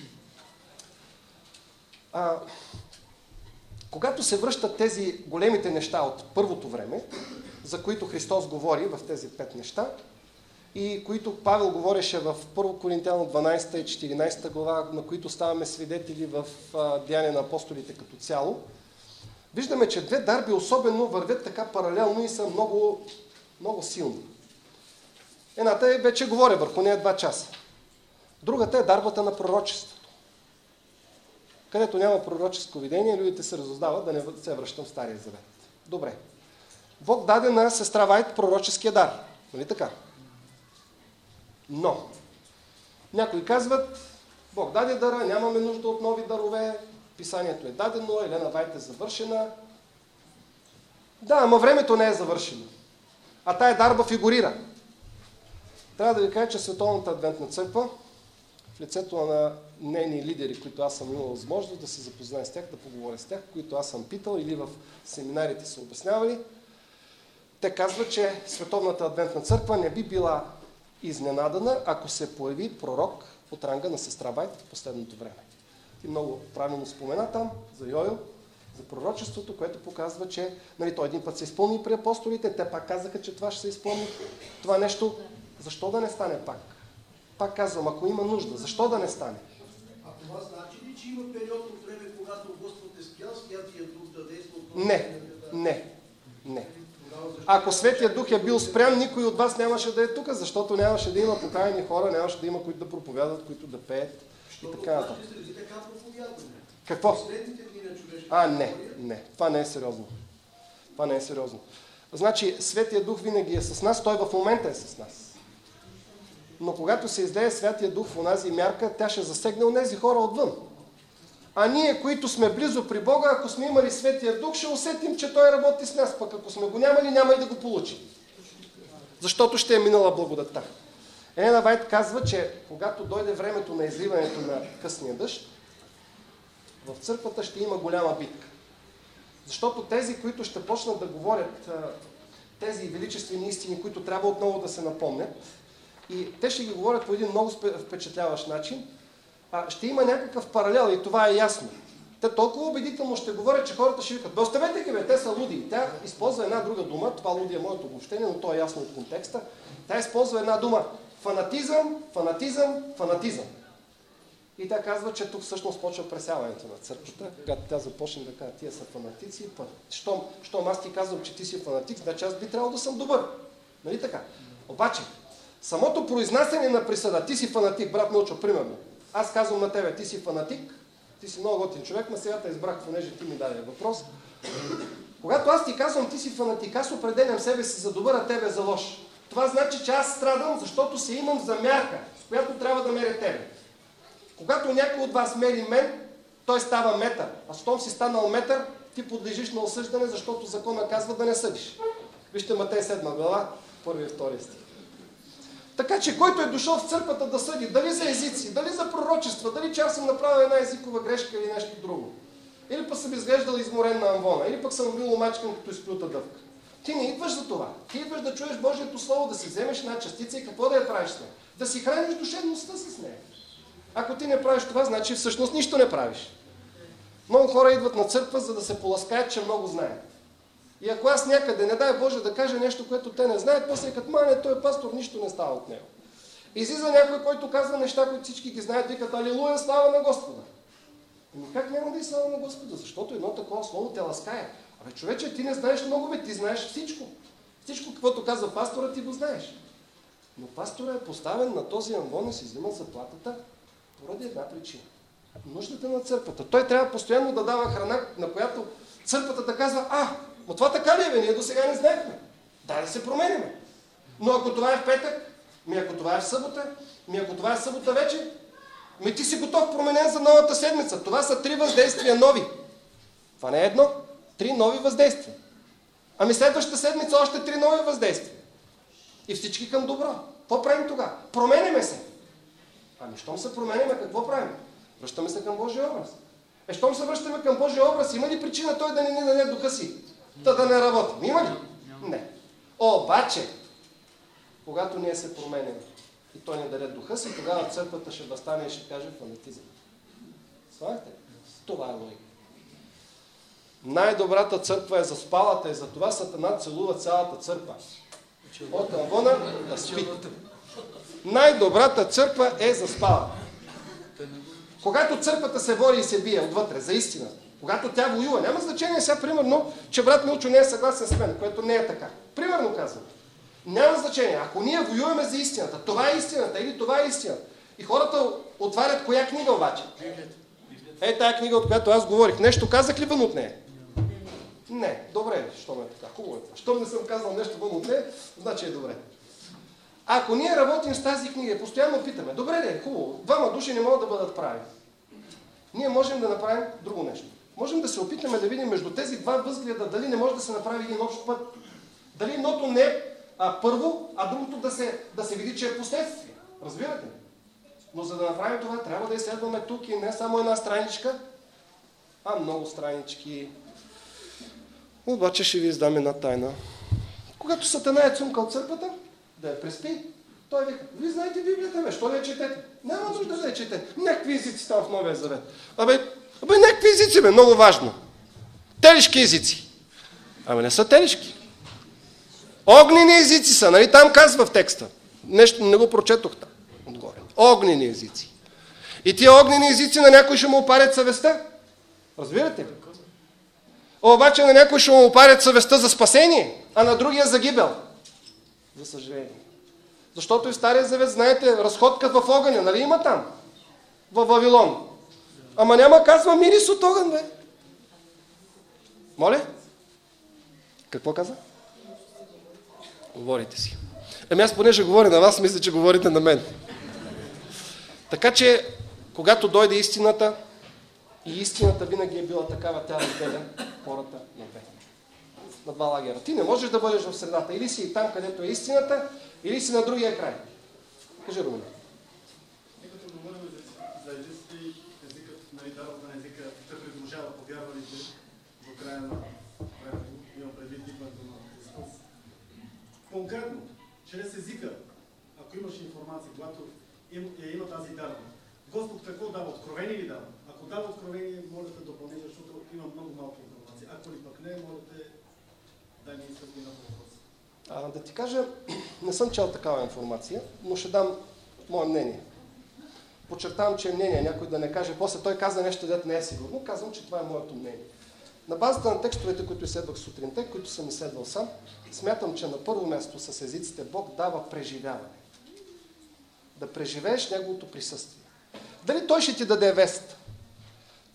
Когато се връщат тези големите неща от първото време, за които Христос говори в тези 5 неща, и които Павел говореше в 1 Коринтияни 12 и 14 глава, на които ставаме свидетели в Деяния на апостолите като цяло, виждаме, че 2 дарби особено вървят така паралелно и са много, много силни. Едната е, вече говоря върху нея 2 часа. Другата е дарбата на пророчеството. Където няма пророческо видение, людите се разузнават да не се връщам в Стария Завет. Добре. Бог даде на сестра Вайт пророческия дар. Нали така? Но, някои казват, Бог даде дара, нямаме нужда от нови дарове, писанието е дадено, Елена Вайт е завършена. Да, ама времето не е завършено. А тая дарба фигурира. Трябва да ви кажа, че Световната адвентна църква, в лицето на нейни лидери, които аз съм имал възможност да се запозная с тях, да поговоря с тях, които аз съм питал или в семинарите са обяснявали, те казват, че Световната адвентна църква не би била изненадана, ако се появи пророк от ранга на сестра Вайт в последното време. Ти много правилно спомена там за Йоил, за пророчеството, което показва, че той един път се изпълни при апостолите, те пак казаха, че това ще се изпълни. Това нещо, защо да не стане пак? Пак казвам, ако има нужда, защо да не стане?
А това значи ли, че има период от време, когато Господ е спял, Святия Дух да действа от
Не. Ако Светия Дух е бил спрян, никой от вас нямаше да е тук, защото нямаше да има покаяни хора, нямаше да има които да проповядат, които да пеят и така нататък. Какво? Не. Това не е сериозно. Това не е сериозно. Значи, Светия Дух винаги е с нас, той в момента е с нас. Но когато се излее Святия Дух в онази мярка, тя ще засегне онези хора отвън. А ние, които сме близо при Бога, ако сме имали Светия Дух, ще усетим, че Той работи с нас. Пък ако сме го нямали, няма и да го получим. Защото ще е минала благодатта. Елена Вайт казва, че когато дойде времето на изливането на късния дъжд, в църквата ще има голяма битка. Защото тези, които ще почнат да говорят тези величествени истини, които трябва отново да се напомнят, и те ще ги говорят по един много впечатляващ начин, ще има някакъв паралел и това е ясно. Те толкова убедително ще говорят, че хората ще викат: оставете ги, бе, те са луди. Тя използва една друга дума, това луди е моето обобщение, но то е ясно от контекста. Тя използва една дума: фанатизъм, фанатизъм, фанатизъм. И тя казва, че тук всъщност почва пресяването на църквата, когато тя започне да казва: тия са фанатици, щом аз ти казвам, че ти си фанатик, значи аз би трябвало да съм добър. Нали така? Обаче, самото произнасяне на присъда: ти си фанатик, брат Милчо, примерно. Аз казвам на тебе: ти си фанатик, Ти си много готин човек, но сега те избрах, понеже ти ми даде въпрос. Когато аз ти казвам, ти си фанатик, аз определям себе си за добър, а тебе за лош. Това значи, че аз страдам, защото си имам замярка, с която трябва да меря тебе. Когато някой от вас мери мен, той става метър. А щом си станал метър, ти подлежиш на осъждане, защото закона казва да не съдиш. Вижте Матей 7 глава, 1 и 2 стих. Така че който е дошъл в църквата да съди, дали за езици, дали за пророчества, дали че аз съм направил една езикова грешка или нещо друго. Или пък съм изглеждал изморен на амвона, или пък съм бил омачкан като изплюта дъвка. Ти не идваш за това. Ти идваш да чуеш Божието Слово, да си вземеш една частица и какво да я правиш с нея? Да си храниш душевността с нея. Ако ти не правиш това, значи всъщност нищо не правиш. Много хора идват на църква, за да се поласкаят, че много знаят. И ако аз някъде, не дай Боже, да кажа нещо, което те не знаят, после като мане, той пастор, нищо не става от него. Излиза някой, който казва неща, които всички ги знаят, викат алилуя, слава на Господа. Ами как няма да и слава на Господа? Защото едно такова слово те ласкае. Абе, човече, ти не знаеш много, бе, ти знаеш всичко. Всичко, каквото казва пастора, ти го знаеш. Но пастора е поставен на този амвон и си взима заплатата поради една причина. Нуждата на църквата. Той трябва постоянно да дава храна, на която църквата да казва, но това така ли е, бе? Ние до сега не знаехме. Дай да се променяме. Но ако това е в петък, ако това е в събота, ако това е в събота вече, ти си готов променен за новата седмица. Това са 3 въздействия нови. Това не е едно. 3 нови въздействия. Следващата седмица още 3 нови въздействия. И всички към добро. Какво правим тогава? Променяме се. Щом се променяме, какво правим? Връщаме се към Божия образ. Щом се връщаме към Божия образ, има ли причина той да не ни даде духа си? Да не работим. Има ли? Не. Обаче, когато ние се променяме и той ни даде духа си, тогава църквата ще възстане и ще каже фанатизъм. Славате? Това е логика. Най-добрата църква е заспалата и затова Сатана целува цялата църква. От амвона да спи. Най-добрата църква е заспалата. Когато църквата се бори и се бие отвътре за истината, когато тя воюва, няма значение сега, примерно, че брат Милчо не е съгласен с мен, което не е така. Примерно казвам. Няма значение. Ако ние воюваме за истината, това е истината или това е истината. И хората отварят коя книга обаче? Тая книга, от която аз говорих. Нещо казах ли вън от нея? Не. Добре, щом е така. Хубаво е това. Щом не съм казал нещо вън от нея, значи е добре. Ако ние работим с тази книга и постоянно питаме, добре, хубаво, 2 души не могат да бъдат прави. Ние можем да направим друго нещо. Можем да се опитаме да видим между тези 2 възгледа, дали не може да се направи един общ път. Дали едното не е първо, а другото да се види, че е последствие. Разбирате ли? Но за да направим това, трябва да изследваме тук и не само една страничка, а много странички. Обаче ще ви издам една тайна. Когато Сатана е цумкал църквата, да я преспи, той вика, вие знаете Библията, бе, що не я четете? Няма нужда да я четете. Някакви езици става в Новия Завет. Някакви езици, бе, много важно. Телешки езици. Не са телешки. Огнени езици са, нали там казва в текста. Нещо не го прочетох там, отгоре. Огнени езици. И тия огнени езици на някой ще му опарят съвестта. Разбирате ли? Обаче на някой ще му опарят съвестта за спасение, а на другия за гибел. За съжаление. Защото и в Стария Завет, знаете, разходка в огъня, нали има там? В Вавилон. Ама няма казва мирис от огън, бе. Моля? Какво каза? Говорите си. Аз понеже говоря на вас, мисля, че говорите на мен. Така че, когато дойде истината, и истината винаги е била такава, тя разделя хората на 2. На 2 лагера. Ти не можеш да бъдеш в средата. Или си там, където е истината, или си на другия край. Кажи, Румен.
Ние като говорим за езици, езикът на дарът на езика ще придружава повярвалите до края на времето. Имам предвид идването на Христос. Конкретно, чрез езика, ако имаш информация, когато има тази дарба, Господ какво дава? Откровение ли дава? Ако дава откровение, моля да допълнете, защото има много малко информация. Ако ли пък не, моля да ни изсветли на въпрос.
Да ти кажа, не съм чел такава информация, но ще дам мое мнение. Подчертавам, че е мнение, някой да не каже, после той каза нещо, дето не е сигурно, казвам, че това е моето мнение. На базата на текстовете, които изследвах сутринта, които съм изследвал сам, смятам, че на първо място с езиците Бог дава преживяване. Да преживееш Неговото присъствие. Дали Той ще ти даде вест?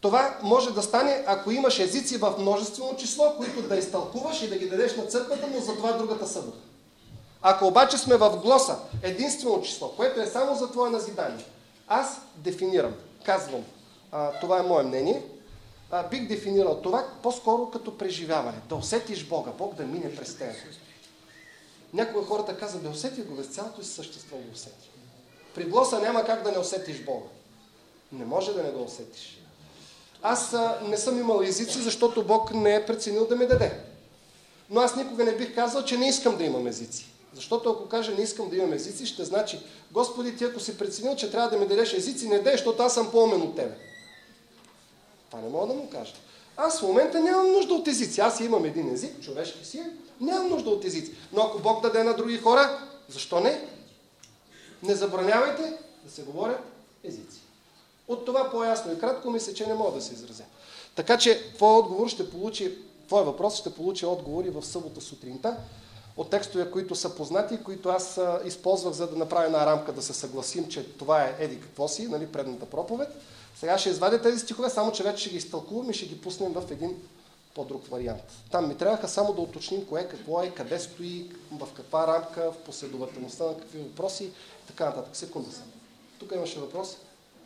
Това може да стане, ако имаш езици в множествено число, които да изтълкуваш и да ги дадеш на църквата, но за това другата събота. Ако обаче сме в глоса, единствено число, което е само за твое назидание, аз дефинирам, казвам, това е мое мнение, бих дефинирал това по-скоро като преживяване. Да усетиш Бога, Бог да мине през теб. Някои хората казват, да усети го, без цялото си същество го усети. При глоса няма как да не усетиш Бога. Не може да не го усетиш. Аз не съм имал езици, защото Бог не е преценил да ми даде. Но аз никога не бих казал, че не искам да имам езици. Защото ако кажа не искам да имам езици, ще значи, Господи, ти ако си преценил, че трябва да ми дадеш езици, не дай, защото аз съм по-умен от тебе. Това не мога да му кажа. Аз в момента нямам нужда от езици. Аз имам един език, човешки си, нямам нужда от езици. Но ако Бог даде на други хора, защо не? Не забранявайте да се говорят езици. От това по-ясно и кратко мисля, че не мога да се изразя. Така че твой въпрос ще получи отговори в събота сутринта от текстове, които са познати, които аз използвах, за да направя една рамка, да се съгласим, че това е еди какво си, нали, предната проповед. Сега ще извадя тези стихове, само че вече ще ги изтълкувам и ще ги пуснем в един по-друг вариант. Там ми трябваха само да уточним кое, какво е, къде стои, в каква рамка, в последователността на какви въпроси и така нататък. Секунда съм. Тук имаше въпрос.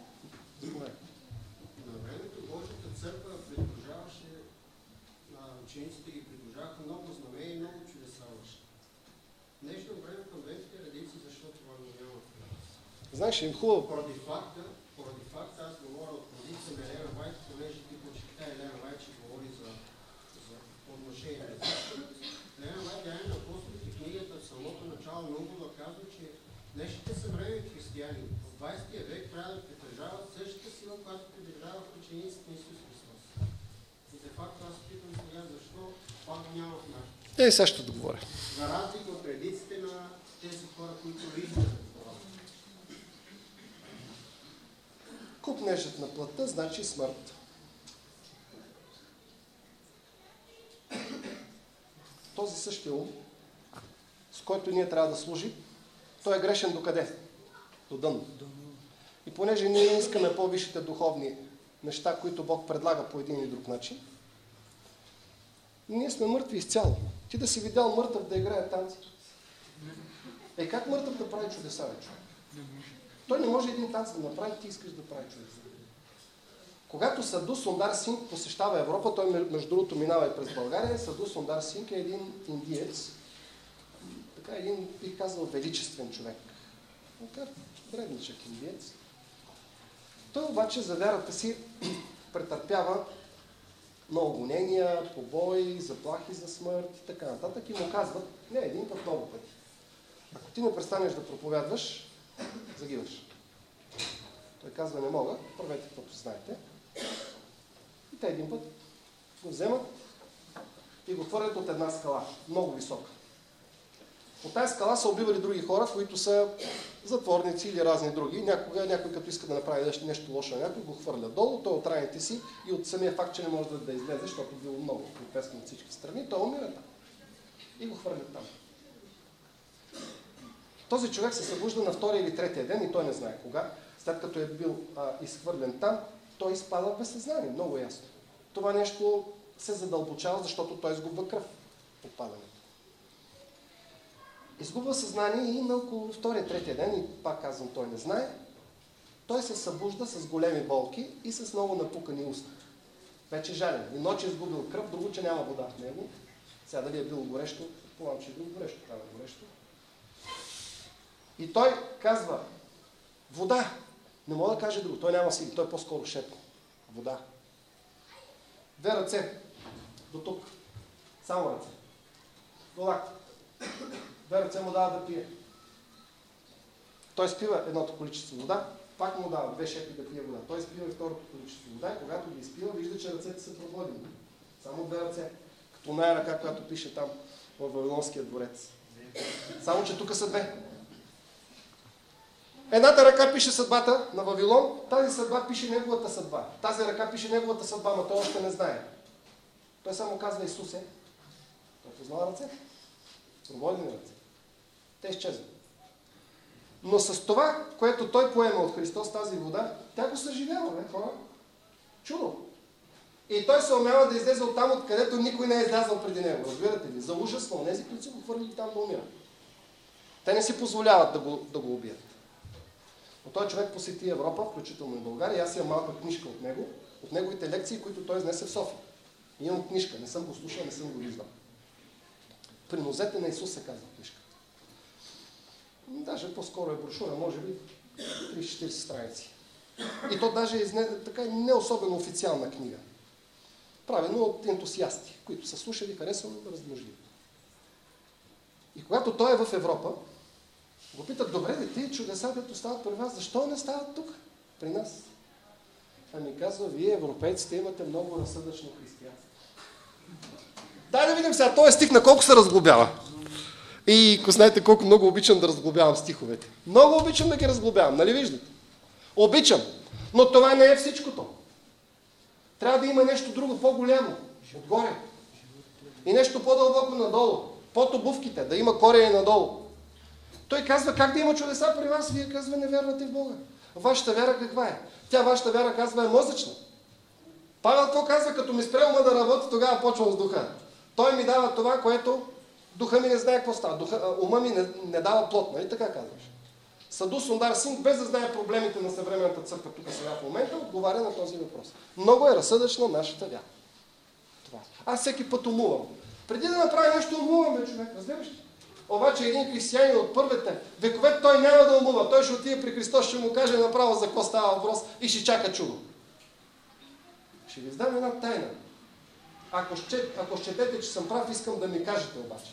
На времето Божията църква придружаваше, учениците ги придружаваха много знамения и много чудеса върши. Днешно време към ветите редици, защото това го няма.
Знаеш, им хубаво.
Поради факта, аз говоря от позиция на Елена Вайт, понеже ти почита Елена Вайт, че говори за отношение на езиците. Елена Вайт, Деяния на апостолите, книгата в самото начало много да казва, че днешните съвременни християни в 20 век трябва да притежават същата сила, която притежават учениците на Исус Христос. И де факто аз питам сега, защо пак няма в нашата.
Сега ще договоря.
За разлика от редиците на тези хора, които виждат това.
Купнежът на плътта значи смърт. Този същия ум, с който ние трябва да служим, той е грешен до къде? До дъно. И понеже ние искаме по-висшите духовни неща, които Бог предлага по един или друг начин, ние сме мъртви изцяло. Ти да си видял мъртъв да играе танци. Как мъртъв да прави чудеса, човек? Той не може един танц да направи, ти искаш да прави чудеса. Когато Саду Сундар Синг посещава Европа, той между другото минава и през България, Саду Сундар Синг е един индиец, така един, бих казал, величествен човек. Макар дребничък индиец. Той обаче за вярата си претърпява много гонения, побои, заплахи за смърт и така нататък. И му казват, не един път, много пъти. Ако ти не престанеш да проповядваш, загиваш. Той казва, не мога, правете каквото знаете. И те един път го вземат и го хвърлят от една скала, много висока. От тази скала са убивали други хора, които са затворници или разни други. Някой като иска да направи нещо лошо на някой, го хвърля долу, той от раните си и от самия факт, че не може да излезе, защото било много припескано от всички страни, той умира там. И го хвърлят там. Този човек се събужда на втория или третия ден и той не знае кога. След като е бил изхвърлен там, той изпада в безсъзнание, много ясно. Това нещо се задълбочава, защото той изгубва кръв от падането. Изгубва съзнание и на около втория-третия ден, и пак казвам, той не знае, той се събужда с големи болки и с много напукани уста. Вече жален. Едно, че е изгубил кръв, друго, че няма вода в него. Сега дали е било горещо, предполагам, че е било горещо, там е горещо. И той казва, вода. Не мога да каже друго, той няма сили, той по-скоро шепне. Вода. Две ръце. До тук. Само ръце. До лак. Две ръце му дава да пие. Той спива едното количество вода, пак му дава две шепи да пие вода. Той спива и второто количество вода и когато ги изпива, вижда, че ръцете са проводени. Само две ръце. Като най ръка, която пише там в Вавилонския дворец. Само, че тук са две. Едната ръка пише съдбата на Вавилон, тази съдба пише неговата съдба. Тази ръка пише неговата съдба, но той още не знае. Той само казва Исусе. Той познава ръцете. Проводени ръце. Те изчезват. Но с това, което той поема от Христос, тази вода, тя го съживява, хора. Чудо. И той се умява да излезе оттам, откъдето никой не е излязъл преди него. Разбирате ли? За ужас на онези, които са го хвърлили там да умират. Те не си позволяват да го убият. Но той човек посети Европа, включително и България. Аз имам малка книжка от него, от неговите лекции, които той изнесе в София. Имам книжка, не съм го слушал, не съм го виждал. При нозете на Исус се казва книжка. Даже по-скоро е брошура, може би 30-40 страници. И то даже е така не особено официална книга. Правено от ентусиасти, които са слушали, харесвали, размножили. И когато той е в Европа, го питат, добре ли, тия чудеса, които стават при вас, защо не стават тук, при нас? Ами казва, вие, европейците, имате много разсъдъчно християнство. Дай да видим сега, този стих на колко се разглобява. И знаете колко много обичам да разглобявам стиховете. Много обичам да ги разглобявам, нали виждате? Обичам, но това не е всичкото. Трябва да има нещо друго, по-голямо, отгоре. И нещо по-дълбоко надолу. Под обувките, да има корени надолу. Той казва, как да има чудеса при вас? Вие казва, не вярвате в Бога. Вашата вяра каква е? Тя, вашата вяра, казва, е мозъчна. Павел какво казва? Като ми спре ума да работи, тогава почвам с духа. Той ми дава това, което духа ми не знае какво става. Ума ми не дава плод, нали така казваш? Саду Сундар Синг, без да знае проблемите на съвременната църква тук сега в момента, отговаря на този въпрос. Много е разсъдъчна нашата вяра. Това. Аз всеки път умувам. Преди да направя нещо, умувам, бе, човек, разбираш ли? Обаче един християнин от първите векове, той няма да умува. Той ще отиде при Христос, ще му каже направо за какво става въпрос и ще чака чудо. Ще ви знам една тайна. Ако счетете, че съм прав, искам да ми кажете обаче.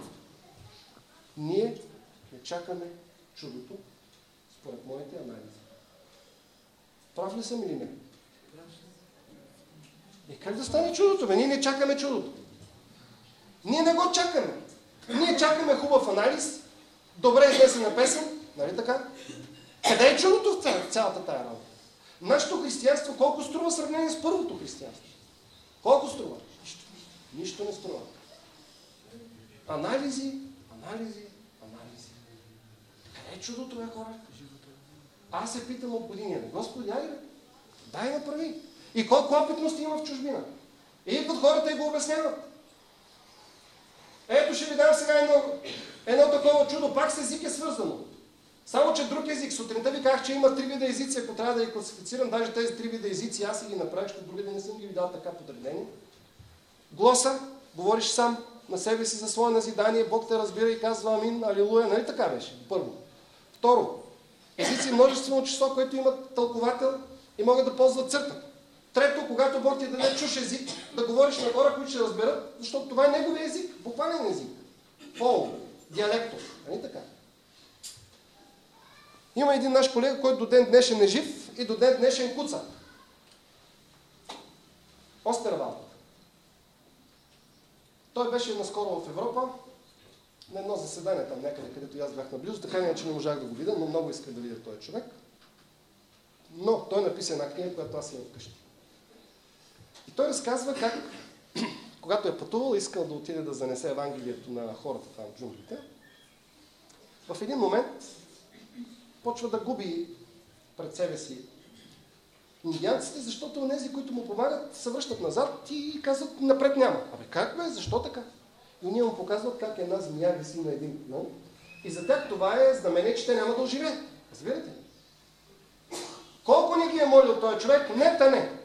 Ние не чакаме чудото, според моите анализи. Прав ли съм или не? И как да стане чудото? Бе? Ние не чакаме чудото. Ние не го чакаме. Ние чакаме хубав анализ, добре изнесена песен, нали така? Къде е чудото в цялата тая работа? Нашето християнство колко струва в сравнение с първото християнство? Колко струва? Нищо не струва. Анализи. Къде е чудото, бе, хора? Аз се питам от години. Господи, дай направи. И колко опитности има в чужбина. И идват хората и го обясняват. Ето ще ви дам сега едно такова чудо. Пак с език е свързано. Само, че друг език. Сутринта ви казах, че има 3 вида езици. Ако трябва да ги класифицирам, даже тези 3 вида езици, аз си ги направих, защото други да не съм ги видал така подредени. Глоса, говориш сам на себе си за свое назидание, Бог те разбира и казва амин, алилуя. Нали така беше? Първо. Второ, езици множествено число, което имат тълковател и могат да ползват църква. Трето, когато Бог ти даде чуш език, да говориш на хора, които ще разберат, защото това е неговия език, буквален език. Пол, диалектов. Нали така? Има един наш колега, който до ден днешен е жив и до ден днешен куца. Остервалд. Той беше наскоро в Европа, на едно заседание там някъде, където аз бях наблизо, така иначе не можах да го видя, но много исках да видя този човек. Но той написа една книга, която аз имам вкъщи. И той разказва как, когато е пътувал, искал да отиде да занесе Евангелието на хората там в джунглите, в един момент почва да губи пред себе си индианците, защото онези, които му помагат, се връщат назад и казват, напред няма. Абе как бе, защо така? И ние му показват как една змия виси на един гном. И за тях това е знамение, че те няма да оживеят. Разбирате? Колко ни ги е молил този човек? Не, та не.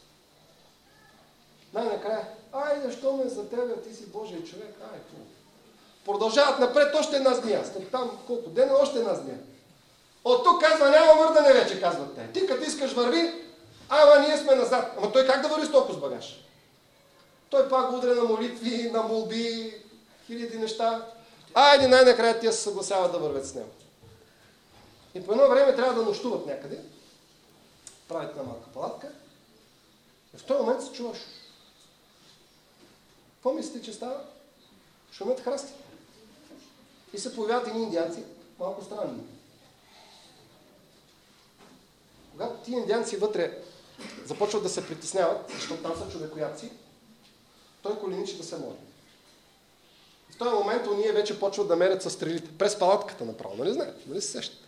Най-накрая, айде, що ме за тебе, ти си Божия човек, продължават напред още една змия. След там колко дена, още една змия. От тук казва, няма върдане вече, казват те. Ти като искаш върви, ама ние сме назад. Ама той как да върви с толкова с багаж? Той пак удря на молитви, на молби, хиляди неща. Айде най-накрая тия се съгласяват да вървят с него. И по едно време трябва да нощуват някъде. Правят една малка палатка. И в този момент се чуваш. Какво мислите, че става? Шумят храсти. И се появяват едни индианци, малко странни. Когато тия индианци вътре започват да се притесняват, защото там са човекоядци, той коленичи да се моли. В този момент ние вече почват да мерят със стрелите. През палатката направо, нали знаете? Нали се сещате?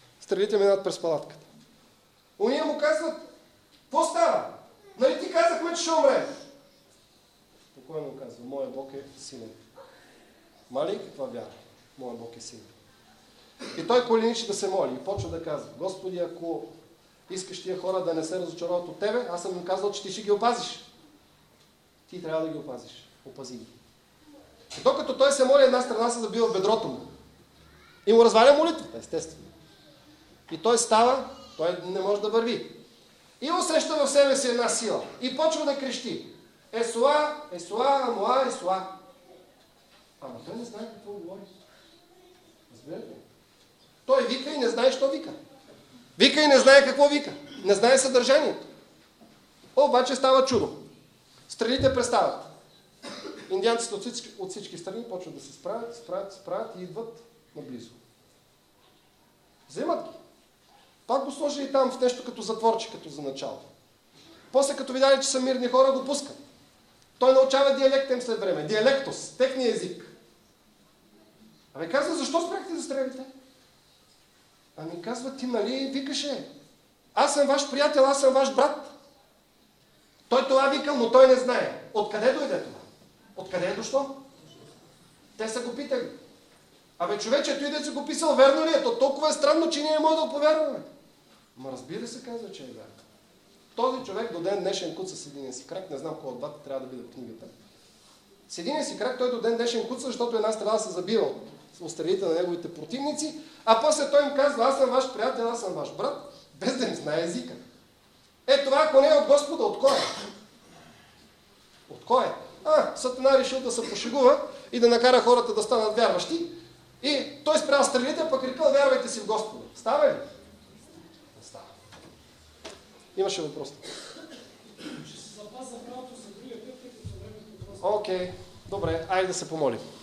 Стрелите минат през палатката. Уния му казват, какво става? Нали ти казахме, че ще умре. Спокойно му казва, моя Бог е силен. Мали, каква вяра? Моя Бог е силен. И той коленичи да се моли и почва да казва, Господи, ако искаш тия хора да не се разочароват от Тебе, аз съм им казал, че Ти ще ги опазиш. Ти трябва да ги опазиш. Опази ги. И докато той се моли, една страна се забива в бедрото му. И му разваля молитвата, естествено. И той става, той не може да върви. И усеща в себе си една сила. И почва да крещи. Есуа, Есуа, Амуа, Есуа. Ама той не знае какво говори. Разбирате ли? Той вика и не знае, що вика. Вика и не знае какво вика. Не знае съдържанието. Обаче става чудо. Страните престават. Индианците от всички страни почват да се справят и идват наблизо. Вземат ги. Пак го сложили там в нещо като затворче, като за начало. После като видяли, че са мирни хора, го пускат. Той научава диалекта им след време. Диалектос, техния език. Ами казва, защо спряхте да стрелите? Ами казва, ти нали викаше. Аз съм ваш приятел, аз съм ваш брат. Той това викал, но той не знае. Откъде дойде това? Откъде е дошло? Те са го питали. Абе човече, той да си го писал, верно ли е? То толкова е странно, че ние може да го повярваме. Ма разбира се, казва, че е верно. Този човек до ден днешен куца с единия си крак, не знам кой от двата трябва да биде в книгата. С единия си крак той до ден днешен куца, защото една страна се забива от стрелите на неговите противници, а после той им казва, аз съм ваш приятел, аз съм ваш брат, без да не знае езика. Е това, ако не е от Господа, от кой е? От кой е? Сатана решил да се пошегува и да накара хората да станат вярващи. И той спрял стрелите, пък рекал, вярвайте си в Господа. Става ли? Не става. Имаше въпрос.
Ще се запазя правото за другия път, като времето.
Окей, добре, айде да се помолим.